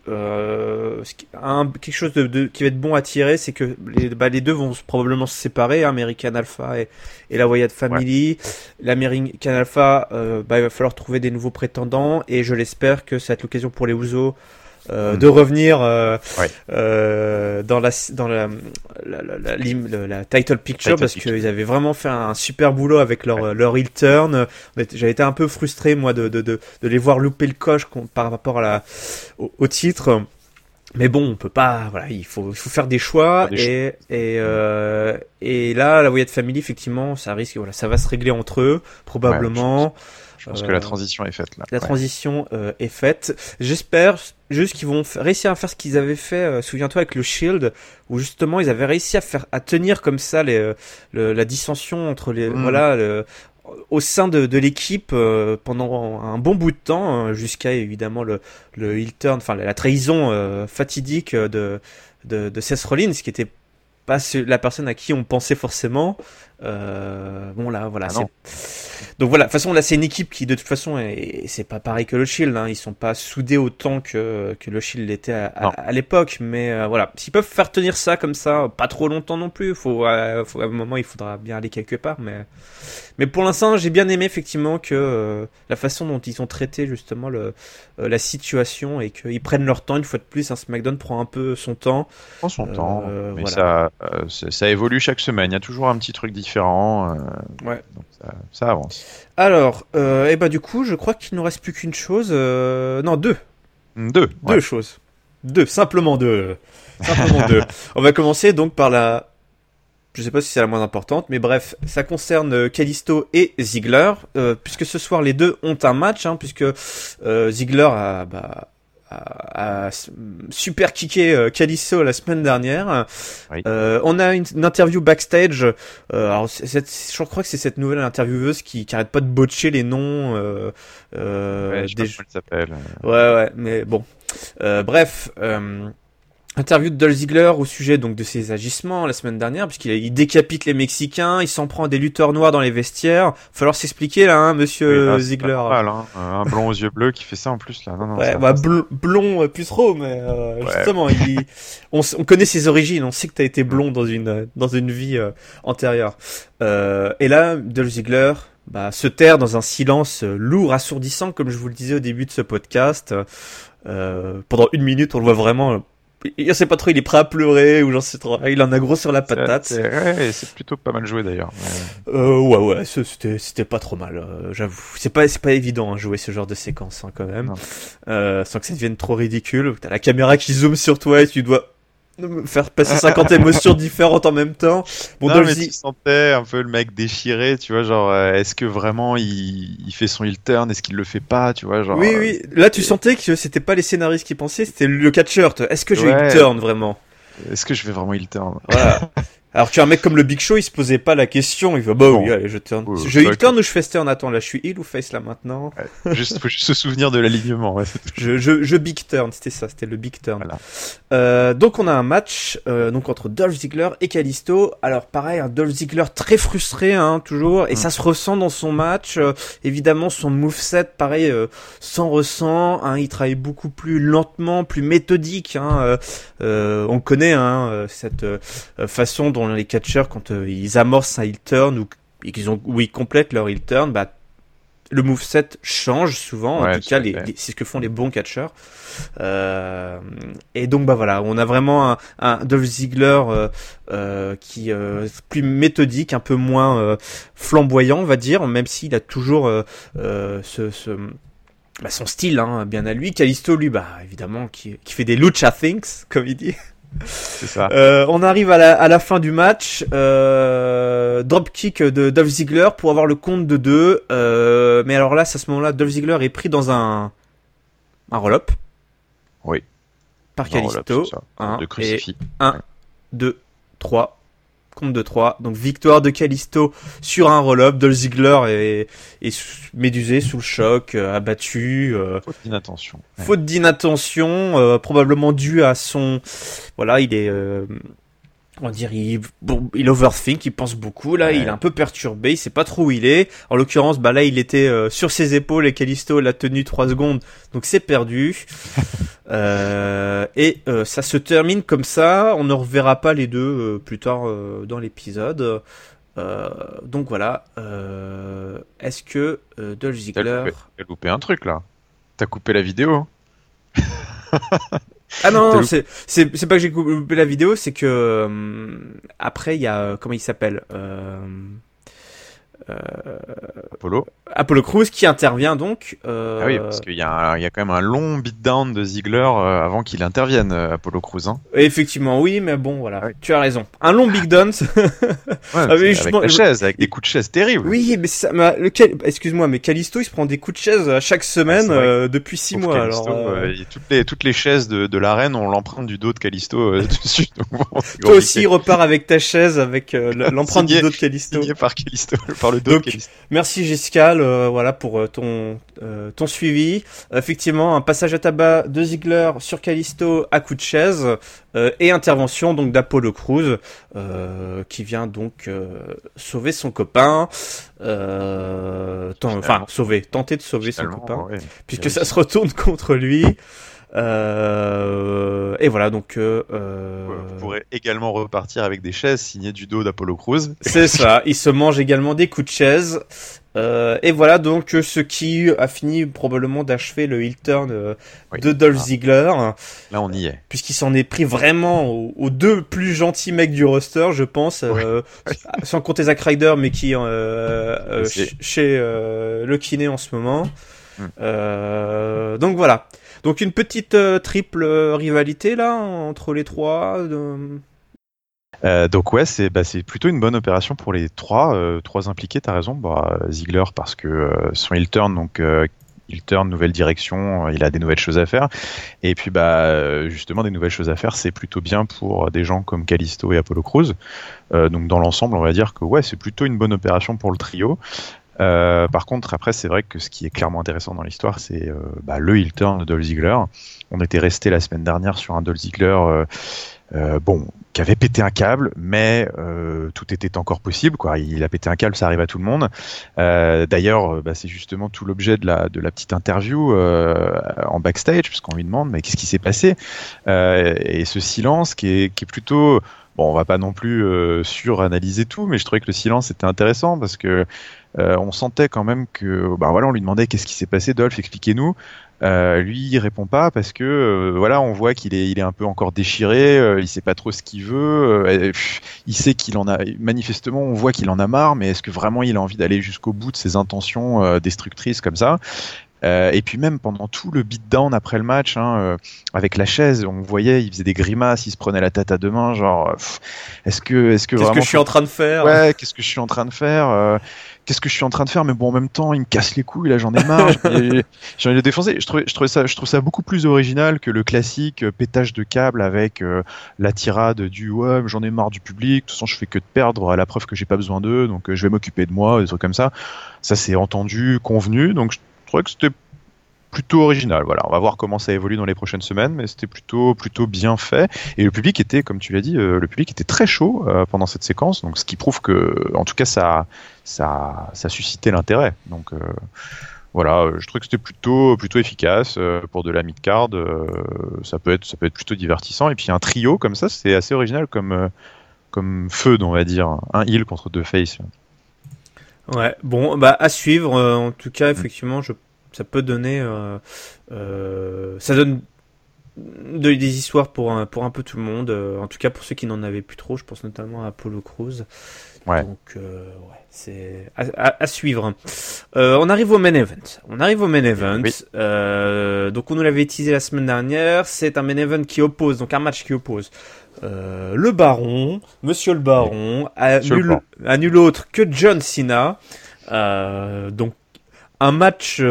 quelque chose qui va être bon à tirer, c'est que les deux vont probablement se séparer, American Alpha et la Wyatt Family. Ouais. L'American Alpha, il va falloir trouver des nouveaux prétendants, et je l'espère que ça va être l'occasion pour les Usos de revenir dans la title picture, parce qu'ils avaient vraiment fait un super boulot avec leur heel turn. J'avais été un peu frustré moi de les voir louper le coche par rapport au titre. Mais bon, on peut pas, il faut faire des choix, et là, la Wyatt Family, effectivement, ça risque, ça va se régler entre eux, probablement. Je pense que la transition est faite là. La transition est faite. J'espère juste qu'ils vont réussir à faire ce qu'ils avaient fait, souviens-toi, avec le Shield, où justement ils avaient réussi à tenir comme ça la dissension entre les au sein de l'équipe pendant un bon bout de temps, jusqu'à évidemment le heel turn, enfin la trahison fatidique de Seth Rollins, qui était pas la personne à qui on pensait forcément. Bon là, voilà. Donc voilà, de toute façon là c'est une équipe qui de toute façon c'est pas pareil que le Shield, hein. Ils sont pas soudés autant que le Shield l'était à l'époque, mais voilà, s'ils peuvent faire tenir ça comme ça, pas trop longtemps non plus. Faut à un moment il faudra bien aller quelque part, mais pour l'instant j'ai bien aimé effectivement que la façon dont ils ont traité justement la situation et qu'ils prennent leur temps une fois de plus. SmackDown prend un peu son temps. Prend son temps, mais voilà. ça évolue chaque semaine. Il y a toujours un petit truc différent. Ouais. Donc ça avance. Alors, du coup, je crois qu'il nous reste plus qu'une chose. Non, deux. Deux choses. Simplement deux. On va commencer donc par je sais pas si c'est la moins importante, mais bref, ça concerne Kalisto et Ziggler, puisque ce soir les deux ont un match, hein, puisque Ziggler a super kické Kalisto la semaine dernière. Oui. On a une interview backstage. Alors je crois que c'est cette nouvelle intervieweuse qui arrête pas de botcher les noms. Je sais pas comment elle s'appelle. Ouais, mais bon. Bref. Interview de Dolph Ziggler au sujet donc de ses agissements la semaine dernière, puisqu'il décapite les Mexicains, il s'en prend des lutteurs noirs dans les vestiaires. Falloir s'expliquer là, hein, monsieur Ziggler. Pas mal, hein. Un blond aux yeux bleus qui fait ça en plus là. Non, ouais, blond pucereau, mais justement, on connaît ses origines, on sait que t'as été blond dans une vie antérieure. Et là, Dolph Ziggler se terre dans un silence lourd, assourdissant, comme je vous le disais au début de ce podcast. Pendant 1 minute, on le voit vraiment. Je sais pas trop, il est prêt à pleurer ou j'en sais trop. Il en a gros sur la patate. C'est plutôt pas mal joué d'ailleurs. Ouais, c'était pas trop mal. J'avoue, c'est pas évident, hein, jouer ce genre de séquence, hein, quand même. Sans que ça devienne trop ridicule. T'as la caméra qui zoome sur toi et tu dois faire passer 50 émotions différentes en même temps. Bon, non, mais tu sentais un peu le mec déchiré, tu vois, genre, est-ce que vraiment il fait son heel turn, est-ce qu'il le fait pas, tu vois, genre. Oui. Là, tu sentais que c'était pas les scénaristes qui pensaient, c'était le catcheur. Est-ce que je heel turn vraiment? Est-ce que je vais vraiment heel turn? Voilà. Alors tu as un mec comme le Big Show, il se posait pas la question, il va oui, allez, je turn. Je heel turn ou je face turn? Attends, là je suis heel ou face là maintenant? Faut juste se souvenir de l'alignement. Ouais, je big turn, c'était le big turn. Voilà. Donc on a un match donc entre Dolph Ziggler et Kalisto. Alors pareil, un Dolph Ziggler très frustré, hein, toujours, et ça se ressent dans son match. Évidemment son moveset, pareil, s'en ressent. Hein, il travaille beaucoup plus lentement, plus méthodique. Hein, on connaît cette façon dont les catcheurs, quand ils amorcent un heel turn ou ils complètent leur heel turn, le moveset change souvent. En tout cas, c'est ce que font les bons catcheurs. Et donc voilà, on a vraiment un Dolph Ziggler qui est plus méthodique, un peu moins flamboyant, on va dire, même s'il a toujours son style, hein, bien à lui. Kalisto, lui, évidemment, qui fait des lucha things, comme il dit. C'est ça. On arrive à la fin du match. Dropkick de Dolph Ziggler pour avoir le compte de 2. Mais alors là, à ce moment-là, Dolph Ziggler est pris dans un roll-up. Oui. Par Kalisto. De crucifix. 1, 2, 3. Compte de 3. Donc victoire de Kalisto sur un roll-up. Dolph Ziggler est médusé, sous le choc, abattu. Faute d'inattention. Faute d'inattention, probablement due à son... Voilà, il est... on va dire, il overthink, il pense beaucoup, là, il est un peu perturbé, il sait pas trop où il est. En l'occurrence, là, il était sur ses épaules et Kalisto l'a tenu 3 secondes, donc c'est perdu. Et ça se termine comme ça, on ne reverra pas les deux plus tard dans l'épisode. Donc voilà, est-ce que Dolph Ziggler... T'as loupé un truc, là. T'as coupé la vidéo. Ah non, c'est pas que j'ai coupé la vidéo, c'est que après il y a comment il s'appelle Apollo Crews qui intervient donc. Ah oui, parce qu'il y a quand même un long beatdown de Ziggler avant qu'il intervienne, Apollo Crews. Hein. Effectivement, oui, mais bon, voilà, tu as raison. Un long beatdown. Avec la chaise, avec des coups de chaise terribles. Oui, mais excuse-moi, mais Kalisto, il se prend des coups de chaise à chaque semaine depuis 6 mois. Kalisto, alors, toutes les chaises de l'arène ont l'empreinte du dos de Kalisto dessus. Donc, toi aussi, repars avec ta chaise avec l'empreinte du dos de Kalisto. Signé par Kalisto, par dans le dos. Donc, merci Jessica, voilà pour ton suivi. Effectivement, un passage à tabac de Ziggler sur Kalisto à coup de chaise et intervention donc d'Apollo Crews qui vient donc sauver son copain. Tenter de sauver son copain, puisque ça se retourne contre lui. Et voilà, donc vous pourrez également repartir avec des chaises signées du dos d'Apollo Crews. C'est ça, il se mange également des coups de chaise. Et voilà donc ce qui a fini probablement d'achever le heel turn de Dolph Ziggler. Là on y est. Puisqu'il s'en est pris vraiment aux deux plus gentils mecs du roster, je pense. Sans compter Zack Ryder, mais qui chez le kiné en ce moment. Donc voilà. Donc une petite triple rivalité là entre les trois. Donc ouais, c'est plutôt une bonne opération pour les trois impliqués. T'as raison. Ziggler parce que son heel turn, donc heel turn, nouvelle direction, il a des nouvelles choses à faire. Et puis justement des nouvelles choses à faire, c'est plutôt bien pour des gens comme Kalisto et Apollo Crews. Donc dans l'ensemble, on va dire que ouais, c'est plutôt une bonne opération pour le trio. Par contre, après, c'est vrai que ce qui est clairement intéressant dans l'histoire, c'est le heel turn de Dolph Ziggler. On était resté la semaine dernière sur un Dolph Ziggler qui avait pété un câble, mais tout était encore possible, quoi. Il a pété un câble, ça arrive à tout le monde. D'ailleurs, c'est justement tout l'objet de la petite interview en backstage, puisqu'on lui demande mais qu'est-ce qui s'est passé, et ce silence qui est plutôt on va pas non plus suranalyser tout, mais je trouvais que le silence était intéressant parce que on sentait quand même que on lui demandait qu'est-ce qui s'est passé, Dolph, expliquez-nous. Lui il répond pas parce que on voit qu'il est un peu encore déchiré, il sait pas trop ce qu'il veut, il sait qu'il en a, manifestement on voit qu'il en a marre, mais est-ce que vraiment il a envie d'aller jusqu'au bout de ses intentions destructrices comme ça? Et puis même pendant tout le beatdown après le match, avec la chaise, on voyait, il faisait des grimaces, il se prenait la tête à deux mains, genre est-ce que qu'est-ce que je suis en train de faire? Ouais, qu'est-ce que je suis en train de faire? Qu'est-ce que je suis en train de faire? Mais bon, en même temps, il me casse les couilles, là, j'en ai marre. J'ai envie de le défoncer. Je trouve ça beaucoup plus original que le classique pétage de câble avec la tirade du ouais, j'en ai marre du public. De toute façon, je fais que de perdre à la preuve que j'ai pas besoin d'eux, donc je vais m'occuper de moi, des trucs comme ça. Ça, c'est entendu, convenu. Donc, je trouvais que c'était plutôt original. Voilà, on va voir comment ça évolue dans les prochaines semaines, mais c'était plutôt bien fait. Et le public était, comme tu l'as dit, le public était très chaud pendant cette séquence, donc ce qui prouve que, en tout cas, ça suscitait l'intérêt. Donc voilà, je trouve que c'était plutôt efficace pour de la mid-card. Ça peut être plutôt divertissant. Et puis un trio comme ça, c'est assez original comme feud, on va dire, un heel contre deux face. Ouais, bon, à suivre. En tout cas, effectivement, ça peut donner, ça donne des histoires pour un peu tout le monde. En tout cas, pour ceux qui n'en avaient plus trop, je pense notamment à Apollo Crews. Ouais. Donc, c'est à suivre. On arrive au main event. Oui. Donc, on nous l'avait teasé la semaine dernière. C'est un main event un match qui oppose le Baron, Monsieur le Baron, à nul autre que John Cena. Donc, un match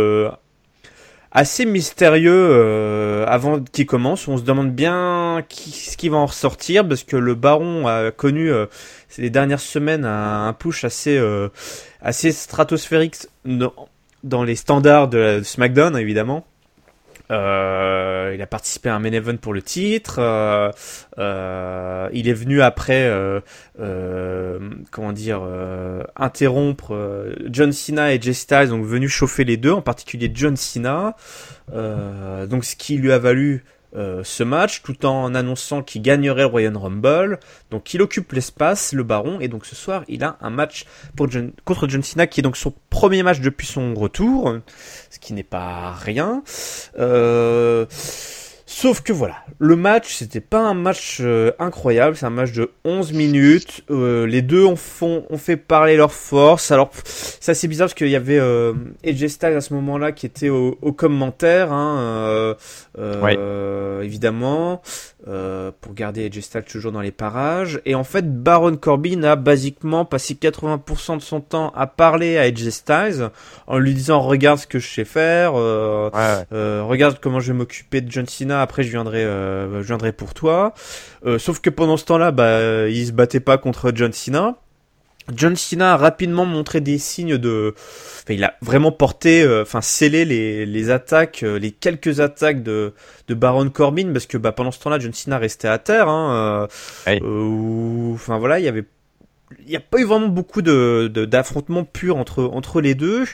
assez mystérieux avant qu'il commence. On se demande bien ce qui va en ressortir parce que le Baron a connu ces dernières semaines un push assez stratosphérique dans les standards de SmackDown, évidemment. Il a participé à un main event pour le titre. Il est venu après, interrompre John Cena et Jay Styles, donc venu chauffer les deux, en particulier John Cena. Donc ce qui lui a valu ce match, tout en annonçant qu'il gagnerait le Royal Rumble. Donc il occupe l'espace, le Baron, et donc ce soir il a un match contre John Cena, qui est donc son premier match depuis son retour, ce qui n'est pas rien. Sauf que voilà, le match, c'était pas un match incroyable, c'est un match de 11 minutes, les deux ont fait parler leur force. Alors c'est assez bizarre parce qu'il y avait AJ Styles à ce moment-là qui était au commentaire, évidemment, pour garder AJ Styles toujours dans les parages. Et en fait, Baron Corbin a basiquement passé 80% de son temps à parler à AJ Styles en lui disant regarde ce que je sais faire, regarde comment je vais m'occuper de John Cena, après je viendrai pour toi. Sauf que pendant ce temps-là, il se battait pas contre John Cena. John Cena a rapidement montré des signes il a vraiment porté, scellé les attaques, les quelques attaques de Baron Corbin, parce que pendant ce temps-là, John Cena restait à terre. Hey. Il y a pas eu vraiment beaucoup d'affrontements purs entre les deux.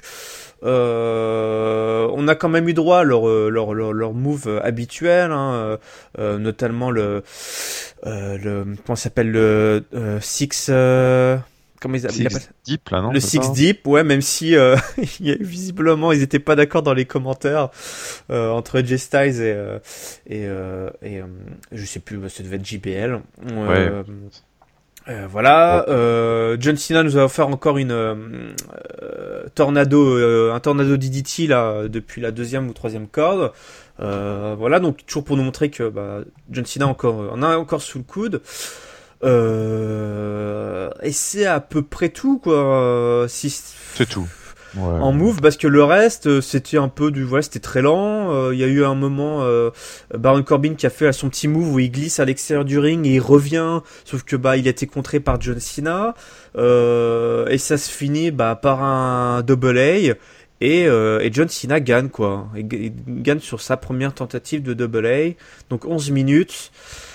On a quand même eu droit à leur move habituel, notamment le comment ça s'appelle, le Six. Comment ils appellent Six Deep, là, non? Le Six Deep, ouais, même si visiblement ils étaient pas d'accord dans les commentaires entre AJ Styles et je sais plus, ça devait être JBL. Ouais. Voilà, John Cena nous a offert encore un tornado DDT là depuis la 2e ou 3e corde. Voilà, donc toujours pour nous montrer que John Cena en a encore sous le coude. Et c'est à peu près tout, quoi. C'est tout. Ouais. En move, parce que le reste, c'était un peu c'était très lent. Il y a eu un moment, Baron Corbin qui a fait son petit move où il glisse à l'extérieur du ring et il revient, sauf que il a été contré par John Cena. Et ça se finit par un double A. Et John Cena gagne, quoi. Il gagne sur sa première tentative de double A. Donc 11 minutes.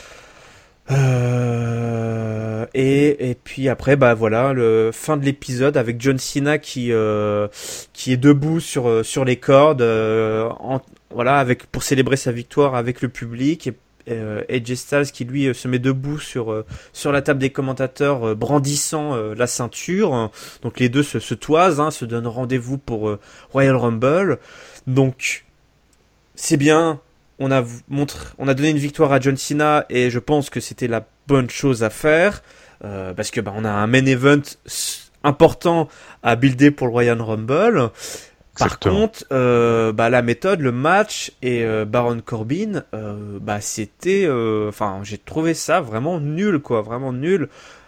Et puis après voilà le fin de l'épisode avec John Cena qui est debout sur les cordes, voilà, pour célébrer sa victoire avec le public, et AJ Styles qui lui se met debout sur la table des commentateurs, brandissant la ceinture. Donc les deux se toisent, se donnent rendez-vous pour Royal Rumble. Donc c'est bien. On a donné une victoire à John Cena, et je pense que c'était la bonne chose à faire, parce que on a un main event important à builder pour le Royal Rumble. Par contre, la méthode, le match et Baron Corbin, c'était, j'ai trouvé ça vraiment nul, quoi, vraiment nul,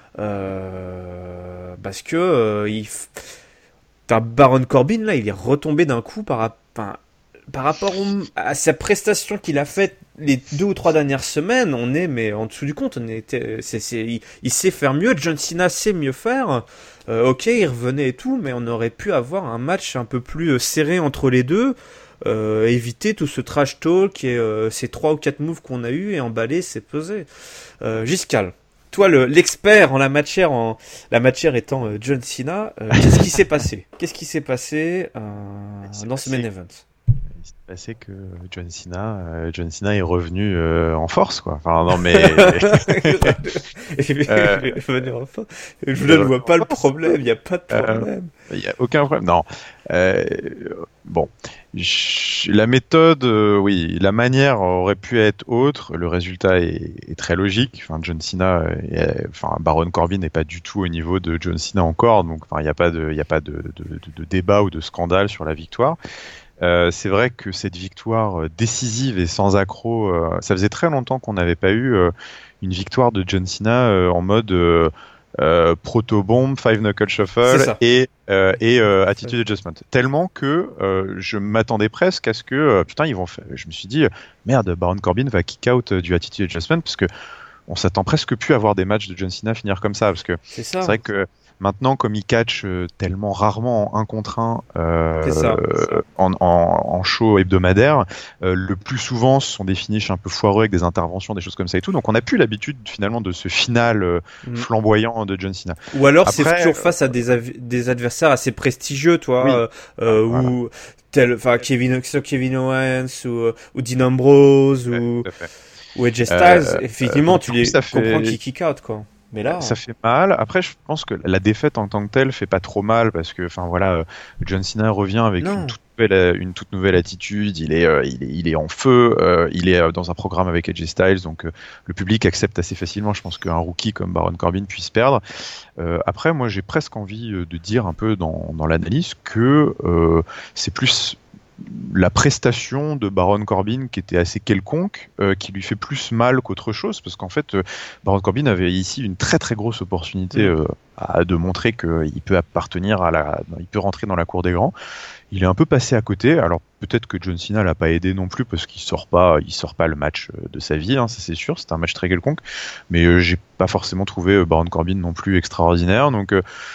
parce que Baron Corbin là, il est retombé d'un coup par rapport à sa prestation qu'il a faite les 2 ou 3 dernières semaines. On est mais en dessous du compte. Il sait faire mieux. John Cena sait mieux faire. Ok, il revenait et tout, mais on aurait pu avoir un match un peu plus serré entre les deux. Éviter tout ce trash talk et ces 3 ou 4 moves qu'on a eu, et emballer, c'est pesé. Giscal, toi l'expert en la matière étant John Cena, qu'est-ce qui s'est passé dans ce main event? Il s'est passé que John Cena est revenu en force, quoi. Enfin, non, mais je ne vois pas le problème. Il n'y a pas de problème. Il n'y a aucun problème. Non. Bon, la méthode, oui, la manière aurait pu être autre. Le résultat est très logique. Enfin, John Cena, Baron Corbin n'est pas du tout au niveau de John Cena encore. Donc, il n'y a pas de débat ou de scandale sur la victoire. C'est vrai que cette victoire décisive et sans accroc, ça faisait très longtemps qu'on n'avait pas eu une victoire de John Cena en mode proto-bomb, five knuckle shuffle et attitude adjustment. Tellement que je m'attendais presque à ce que je me suis dit merde, Baron Corbin va kick out du attitude adjustment, parce que on s'attend presque plus à voir des matchs de John Cena finir comme ça, parce que c'est vrai que maintenant, comme il catch tellement rarement en 1 contre 1 en show hebdomadaire, le plus souvent ce sont des finishes un peu foireux avec des interventions, des choses comme ça et tout. Donc on n'a plus l'habitude finalement de ce final flamboyant de John Cena. Ou alors c'est toujours face à des adversaires assez prestigieux, toi, ou Kevin Owens ou Dean Ambrose ou AJ Styles. Effectivement, tu les comprends qui kick out, quoi. Mais là, ça fait mal. Après, je pense que la défaite en tant que telle fait pas trop mal, parce que, John Cena revient avec une toute nouvelle attitude. Il est en feu. Il est dans un programme avec AJ Styles, donc le public accepte assez facilement. Je pense qu'un rookie comme Baron Corbin puisse perdre. Après, moi, j'ai presque envie de dire un peu dans l'analyse que c'est plus la prestation de Baron Corbin qui était assez quelconque, qui lui fait plus mal qu'autre chose, parce qu'en fait, Baron Corbin avait ici une très très grosse opportunité de montrer qu'il peut il peut rentrer dans la cour des grands. Il est un peu passé à côté. Alors peut-être que John Cena l'a pas aidé non plus parce qu'il sort pas le match de sa vie, hein, ça c'est sûr. C'est un match très quelconque, mais j'ai pas forcément trouvé Baron Corbin non plus extraordinaire. Donc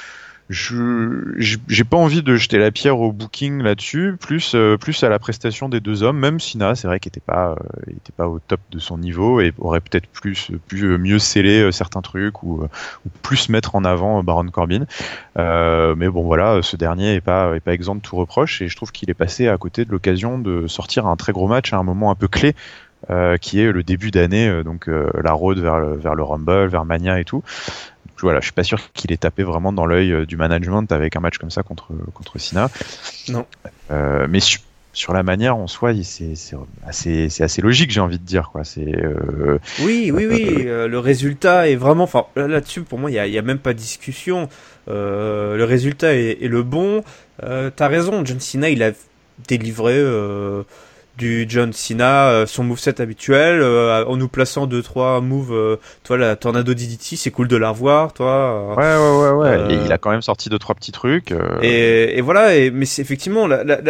j'ai pas envie de jeter la pierre au booking là-dessus, plus à la prestation des deux hommes. Même Cena, c'est vrai qu'il était pas au top de son niveau et aurait peut-être mieux sceller certains trucs ou plus mettre en avant Baron Corbin. Mais bon voilà, ce dernier est pas exempt de tout reproche et je trouve qu'il est passé à côté de l'occasion de sortir un très gros match à un moment un peu clé. Qui est le début d'année, donc la road vers le Rumble, vers Mania et tout. Voilà, je suis pas sûr qu'il ait tapé vraiment dans l'œil du management avec un match comme ça contre Cena. Non. Mais sur la manière en soi, c'est assez logique, j'ai envie de dire quoi. Oui. Le résultat est vraiment, enfin là-dessus pour moi il y a même pas de discussion. Le résultat est le bon. T'as raison, John Cena il a délivré du John Cena, son moveset habituel, en nous plaçant 2-3 moves, toi la Tornado DDT, c'est cool de la revoir, toi. Ouais. Et il a quand même sorti 2-3 petits trucs. Et voilà, mais c'est effectivement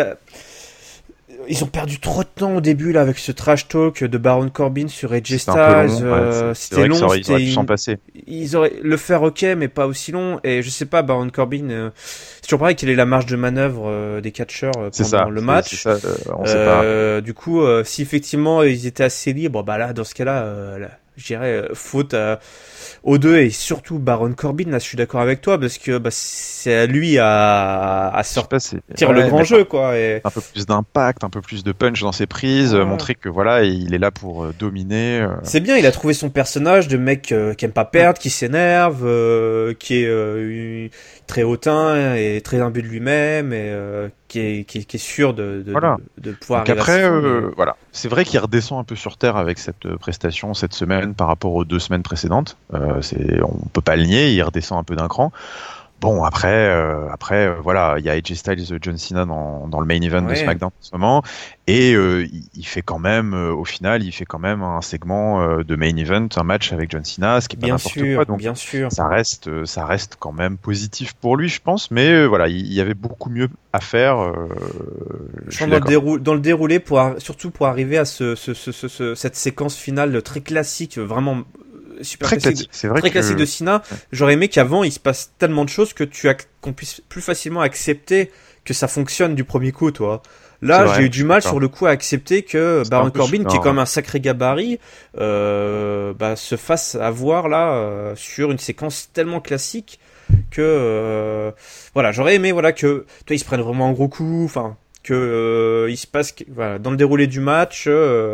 ils ont perdu trop de temps au début là avec ce trash talk de Baron Corbin sur AJ Styles. C'était long, ils auraient pu s'en passer. Ils auraient le faire ok, mais pas aussi long. Et je sais pas, Baron Corbin, c'est toujours pareil, quelle est la marge de manœuvre des catcheurs pendant le match. C'est ça, on sait pas. Du coup, si effectivement ils étaient assez libres, bah là, dans ce cas-là, je dirais faute aux deux et surtout Baron Corbin. Là, je suis d'accord avec toi parce que c'est à lui à sortir le grand jeu, quoi. Et... un peu plus d'impact, un peu plus de punch dans ses prises, montrer que voilà, il est là pour dominer. C'est bien, il a trouvé son personnage de mec qui aime pas perdre, qui s'énerve, qui est très hautain et très imbu de lui-même et qui est sûr de pouvoir. Donc après, voilà, c'est vrai qu'il redescend un peu sur terre avec cette prestation cette semaine par rapport aux 2 semaines précédentes. On peut pas le nier, il redescend un peu d'un cran. Bon, après, voilà, il y a AJ Styles, John Cena dans le main event de SmackDown en ce moment, et il fait quand même, au final, un segment de main event, un match avec John Cena, ce qui est pas n'importe quoi. Donc, bien sûr. ça reste quand même positif pour lui, je pense, mais voilà, il y avait beaucoup mieux à faire. Dans le déroulé, surtout pour arriver à cette séquence finale très classique, vraiment. Super classique de Cena. J'aurais aimé qu'avant il se passe tellement de choses que qu'on puisse plus facilement accepter que ça fonctionne du premier coup, toi. Là, j'ai eu du mal sur le coup à accepter que Baron Corbin, qui est quand même un sacré gabarit, se fasse avoir là sur une séquence tellement classique que voilà, j'aurais aimé que toi ils se prennent vraiment un gros coup, enfin que il se passe dans le déroulé du match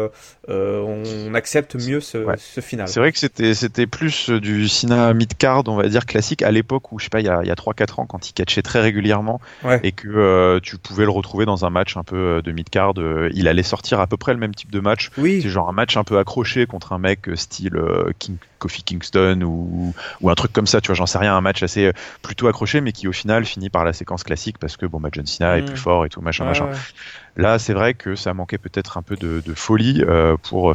on accepte mieux ce final. C'est vrai que c'était plus du Cena mid-card, on va dire classique à l'époque où je sais pas, il y a 3-4 ans quand il catchait très régulièrement et que tu pouvais le retrouver dans un match un peu de mid-card, il allait sortir à peu près le même type de match. C'est genre un match un peu accroché contre un mec style Kofi Kingston ou un truc comme ça, tu vois, j'en sais rien, un match assez plutôt accroché mais qui au final finit par la séquence classique parce que John Cena est plus fort et tout machin. Là, c'est vrai que ça manquait peut-être un peu de folie pour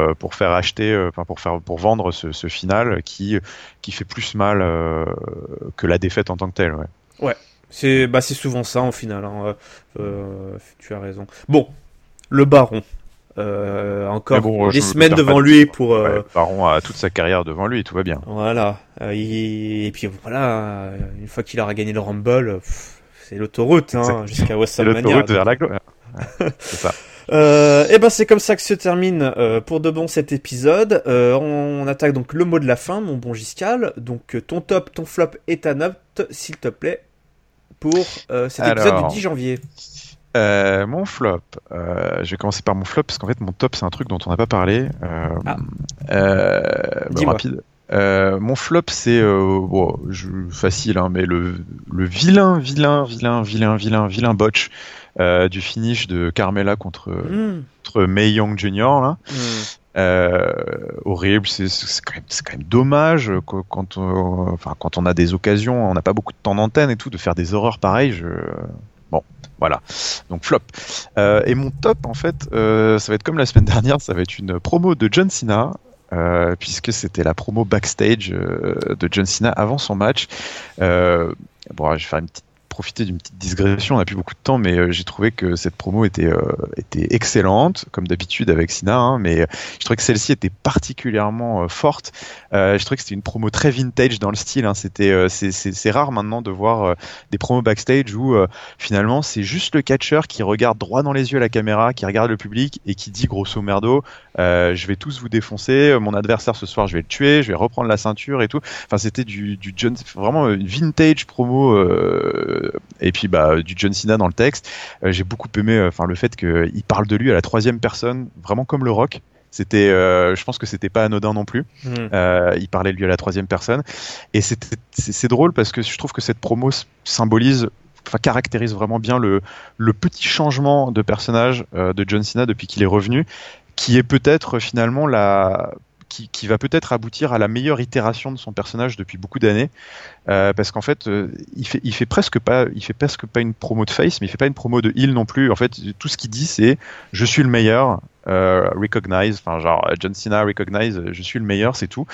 vendre ce final qui fait plus mal que la défaite en tant que telle. Ouais. C'est souvent ça en final. Hein. Tu as raison. Bon, le Baron. Encore des semaines devant lui pour. Le Baron a toute sa carrière devant lui, tout va bien. Voilà. Et puis voilà, une fois qu'il aura gagné le Rumble, c'est l'autoroute jusqu'à WrestleMania. C'est l'autoroute vers la gloire. C'est ça. C'est comme ça que se termine pour de bon cet épisode. On attaque donc le mot de la fin, mon bon Giscal. Donc ton top, ton flop et ta note, s'il te plaît, pour cet épisode du 10 janvier. Mon flop, je vais commencer par mon flop parce qu'en fait mon top c'est un truc dont on n'a pas parlé. Rapide. Mon flop c'est facile mais le vilain botch du finish de Carmella contre Mae Young Jr. Là. Horrible, c'est quand même dommage quand on a des occasions, on n'a pas beaucoup de temps d'antenne et tout, de faire des horreurs pareilles. Voilà, donc flop. Et mon top, en fait, ça va être comme la semaine dernière, ça va être une promo de John Cena, puisque c'était la promo backstage de John Cena avant son match. Bon, je vais faire profiter d'une petite digression, on n'a plus beaucoup de temps, mais j'ai trouvé que cette promo était excellente, comme d'habitude avec Cena, hein, mais je trouvais que celle-ci était particulièrement forte. Je trouvais que c'était une promo très vintage dans le style, hein. C'est rare maintenant de voir des promos backstage où finalement c'est juste le catcheur qui regarde droit dans les yeux à la caméra, qui regarde le public et qui dit grosso merdo, je vais tous vous défoncer, mon adversaire ce soir je vais le tuer, je vais reprendre la ceinture et tout. Enfin, c'était du John, vraiment une vintage promo, et puis du John Cena dans le texte. J'ai beaucoup aimé le fait qu'il parle de lui à la troisième personne, vraiment comme le Rock. C'était, je pense que c'était pas anodin non plus. Il parlait de lui à la troisième personne, et c'est drôle parce que je trouve que cette promo caractérise vraiment bien le petit changement de personnage de John Cena depuis qu'il est revenu, qui est peut-être finalement qui va peut-être aboutir à la meilleure itération de son personnage depuis beaucoup d'années, parce qu'en fait il fait presque pas une promo de face, mais il fait pas une promo de heel non plus. En fait, tout ce qu'il dit c'est je suis le meilleur, recognize, enfin genre John Cena recognize, je suis le meilleur, c'est tout.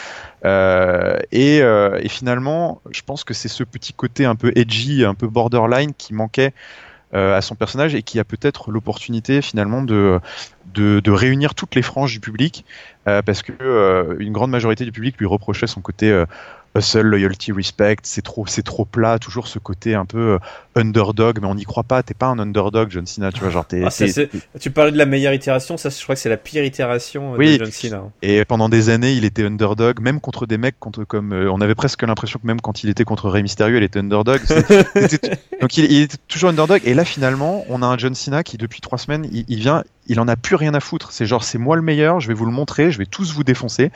Et finalement je pense que c'est ce petit côté un peu edgy, un peu borderline qui manquait à son personnage, et qui a peut-être l'opportunité finalement de réunir toutes les franges du public, parce que une grande majorité du public lui reprochait son côté hustle, loyalty, respect, c'est trop plat, toujours ce côté un peu underdog, mais on n'y croit pas, t'es pas un underdog, John Cena, tu vois, genre tu parlais de la meilleure itération, ça je crois que c'est la pire itération de John Cena. Et pendant des années il était underdog, même contre des mecs comme on avait presque l'impression que même quand il était contre Rey Mysterio il était underdog. Donc il était toujours underdog, et là finalement on a un John Cena qui depuis 3 semaines il vient, il en a plus rien à foutre, c'est genre c'est moi le meilleur, je vais vous le montrer, je vais tous vous défoncer.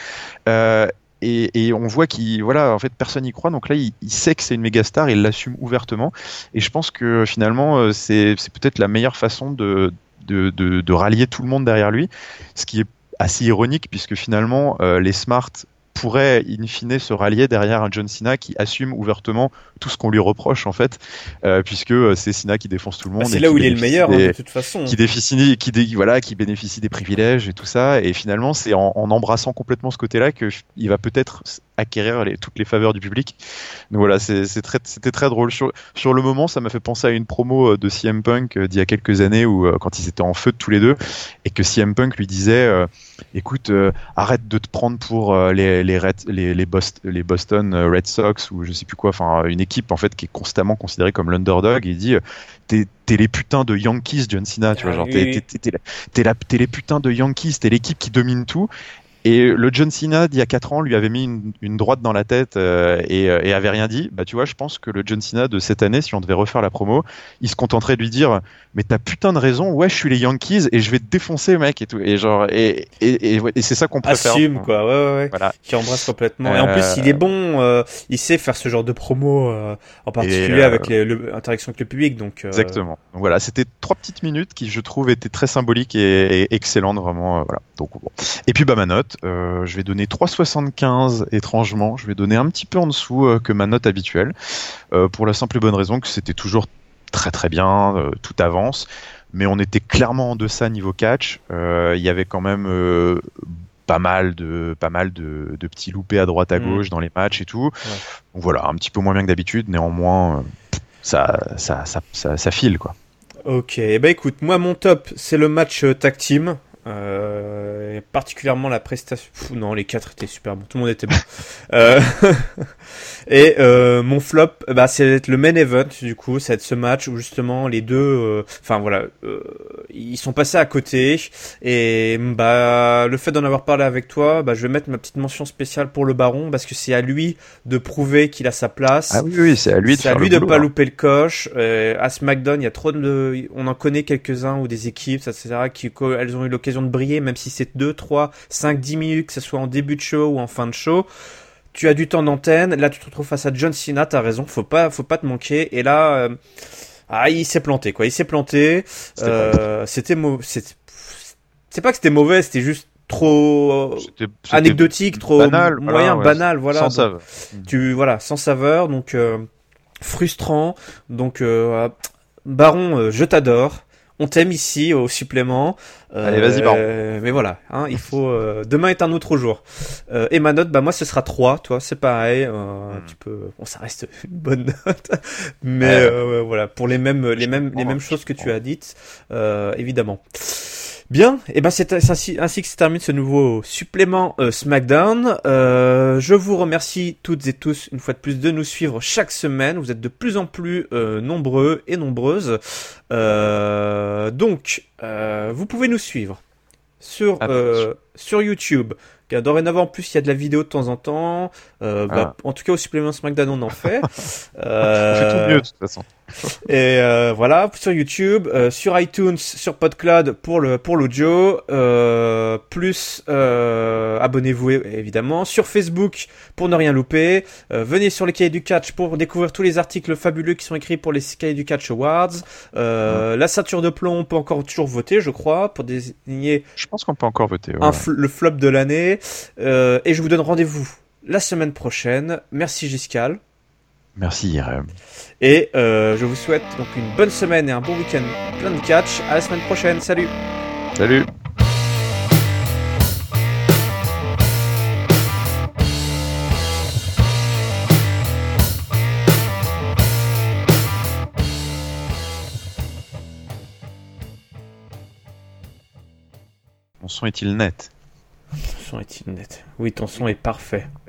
Et on voit en fait personne n'y croit, donc là il sait que c'est une méga star, il l'assume ouvertement, et je pense que finalement c'est peut-être la meilleure façon de rallier tout le monde derrière lui, ce qui est assez ironique puisque finalement les Smart pourrait in fine se rallier derrière un John Cena qui assume ouvertement tout ce qu'on lui reproche en fait, puisque c'est Cena qui défonce tout le monde. C'est là où il est le meilleur, de toute façon. Qui bénéficie des privilèges et tout ça, et finalement c'est en embrassant complètement ce côté-là qu'il va peut-être acquérir toutes les faveurs du public. Donc voilà, c'était très drôle. Sur le moment, ça m'a fait penser à une promo de CM Punk d'il y a quelques années, où quand ils étaient en feu tous les deux, et que CM Punk lui disait écoute, arrête de te prendre pour les Boston Red Sox ou je sais plus quoi, enfin une équipe en fait qui est constamment considérée comme l'underdog. Il dit t'es les putains de Yankees, John Cena, tu vois, genre t'es les putains de Yankees, t'es l'équipe qui domine tout. Et le John Cena d'il y a 4 ans lui avait mis une droite dans la tête et avait rien dit. Bah tu vois, je pense que le John Cena de cette année, si on devait refaire la promo, il se contenterait de lui dire mais t'as putain de raison, ouais je suis les Yankees et je vais te défoncer mec et tout, et genre et c'est ça qu'on préfère. Assume quoi, ouais. Voilà. Qui embrasse complètement. Et en plus il est bon, il sait faire ce genre de promo en particulier avec l'interaction avec le public, donc exactement. Donc voilà, c'était 3 petites minutes qui je trouve étaient très symboliques et excellentes vraiment, voilà. Donc bon. Et puis ma note, je vais donner 3,75 étrangement, je vais donner un petit peu en dessous que ma note habituelle, pour la simple et bonne raison que c'était toujours très très bien, tout avance, mais on était clairement en deçà niveau catch. Il y avait quand même pas mal de petits loupés à droite à gauche dans les matchs et tout. Ouais. Donc voilà, un petit peu moins bien que d'habitude, néanmoins ça file quoi. Ok, bah écoute, moi mon top c'est le match tag team. Particulièrement la prestation. Non, les 4 étaient super bons, tout le monde était bon. Et mon flop, c'est le main event du coup, c'est ce match où justement les deux, ils sont passés à côté, et le fait d'en avoir parlé avec toi, je vais mettre ma petite mention spéciale pour le Baron, parce que c'est à lui de prouver qu'il a sa place. Ah oui, c'est à lui de pas louper le coche. À SmackDown, il y a on en connaît quelques-uns ou des équipes, etc., elles ont eu l'occasion de briller, même si c'est 2, 3, 5, 10 minutes, que ce soit en début de show ou en fin de show. Tu as du temps d'antenne, là tu te retrouves face à John Cena, t'as raison, faut pas te manquer, et là, il s'est planté, quoi, c'est pas que c'était mauvais, c'était juste trop anecdotique, trop banal, banal, voilà. Sans saveur. Sans saveur, donc frustrant, donc Baron, je t'adore. On t'aime ici au supplément. Allez, vas-y, Baron. Mais voilà, hein, il faut. Demain est un autre jour. Et ma note, bah moi, ce sera 3. Toi, c'est pareil. Tu peux. Bon, ça reste une bonne note, mais voilà, pour les mêmes choses que tu as dites, évidemment. Bien, et ben c'est ainsi que se termine ce nouveau supplément SmackDown. Je vous remercie toutes et tous une fois de plus de nous suivre chaque semaine. Vous êtes de plus en plus nombreux et nombreuses. Donc, vous pouvez nous suivre sur YouTube. Car dorénavant, en plus, il y a de la vidéo de temps en temps. En tout cas, au supplément SmackDown, on en fait. On fait tout mieux de toute façon. Et voilà, sur YouTube, sur iTunes, sur PodCloud pour l'audio, plus abonnez-vous évidemment, sur Facebook pour ne rien louper, venez sur les Cahiers du Catch pour découvrir tous les articles fabuleux qui sont écrits pour les Cahiers du Catch Awards, la ceinture de plomb, on peut encore toujours voter je crois, pour désigner je pense qu'on peut encore voter, le flop de l'année, et je vous donne rendez-vous la semaine prochaine. Merci Giscal. Merci Irem. Et je vous souhaite donc une bonne semaine et un bon week-end plein de catch. À la semaine prochaine. Salut. Salut. Mon son est-il net? Ton son est-il net? Oui, ton son est parfait.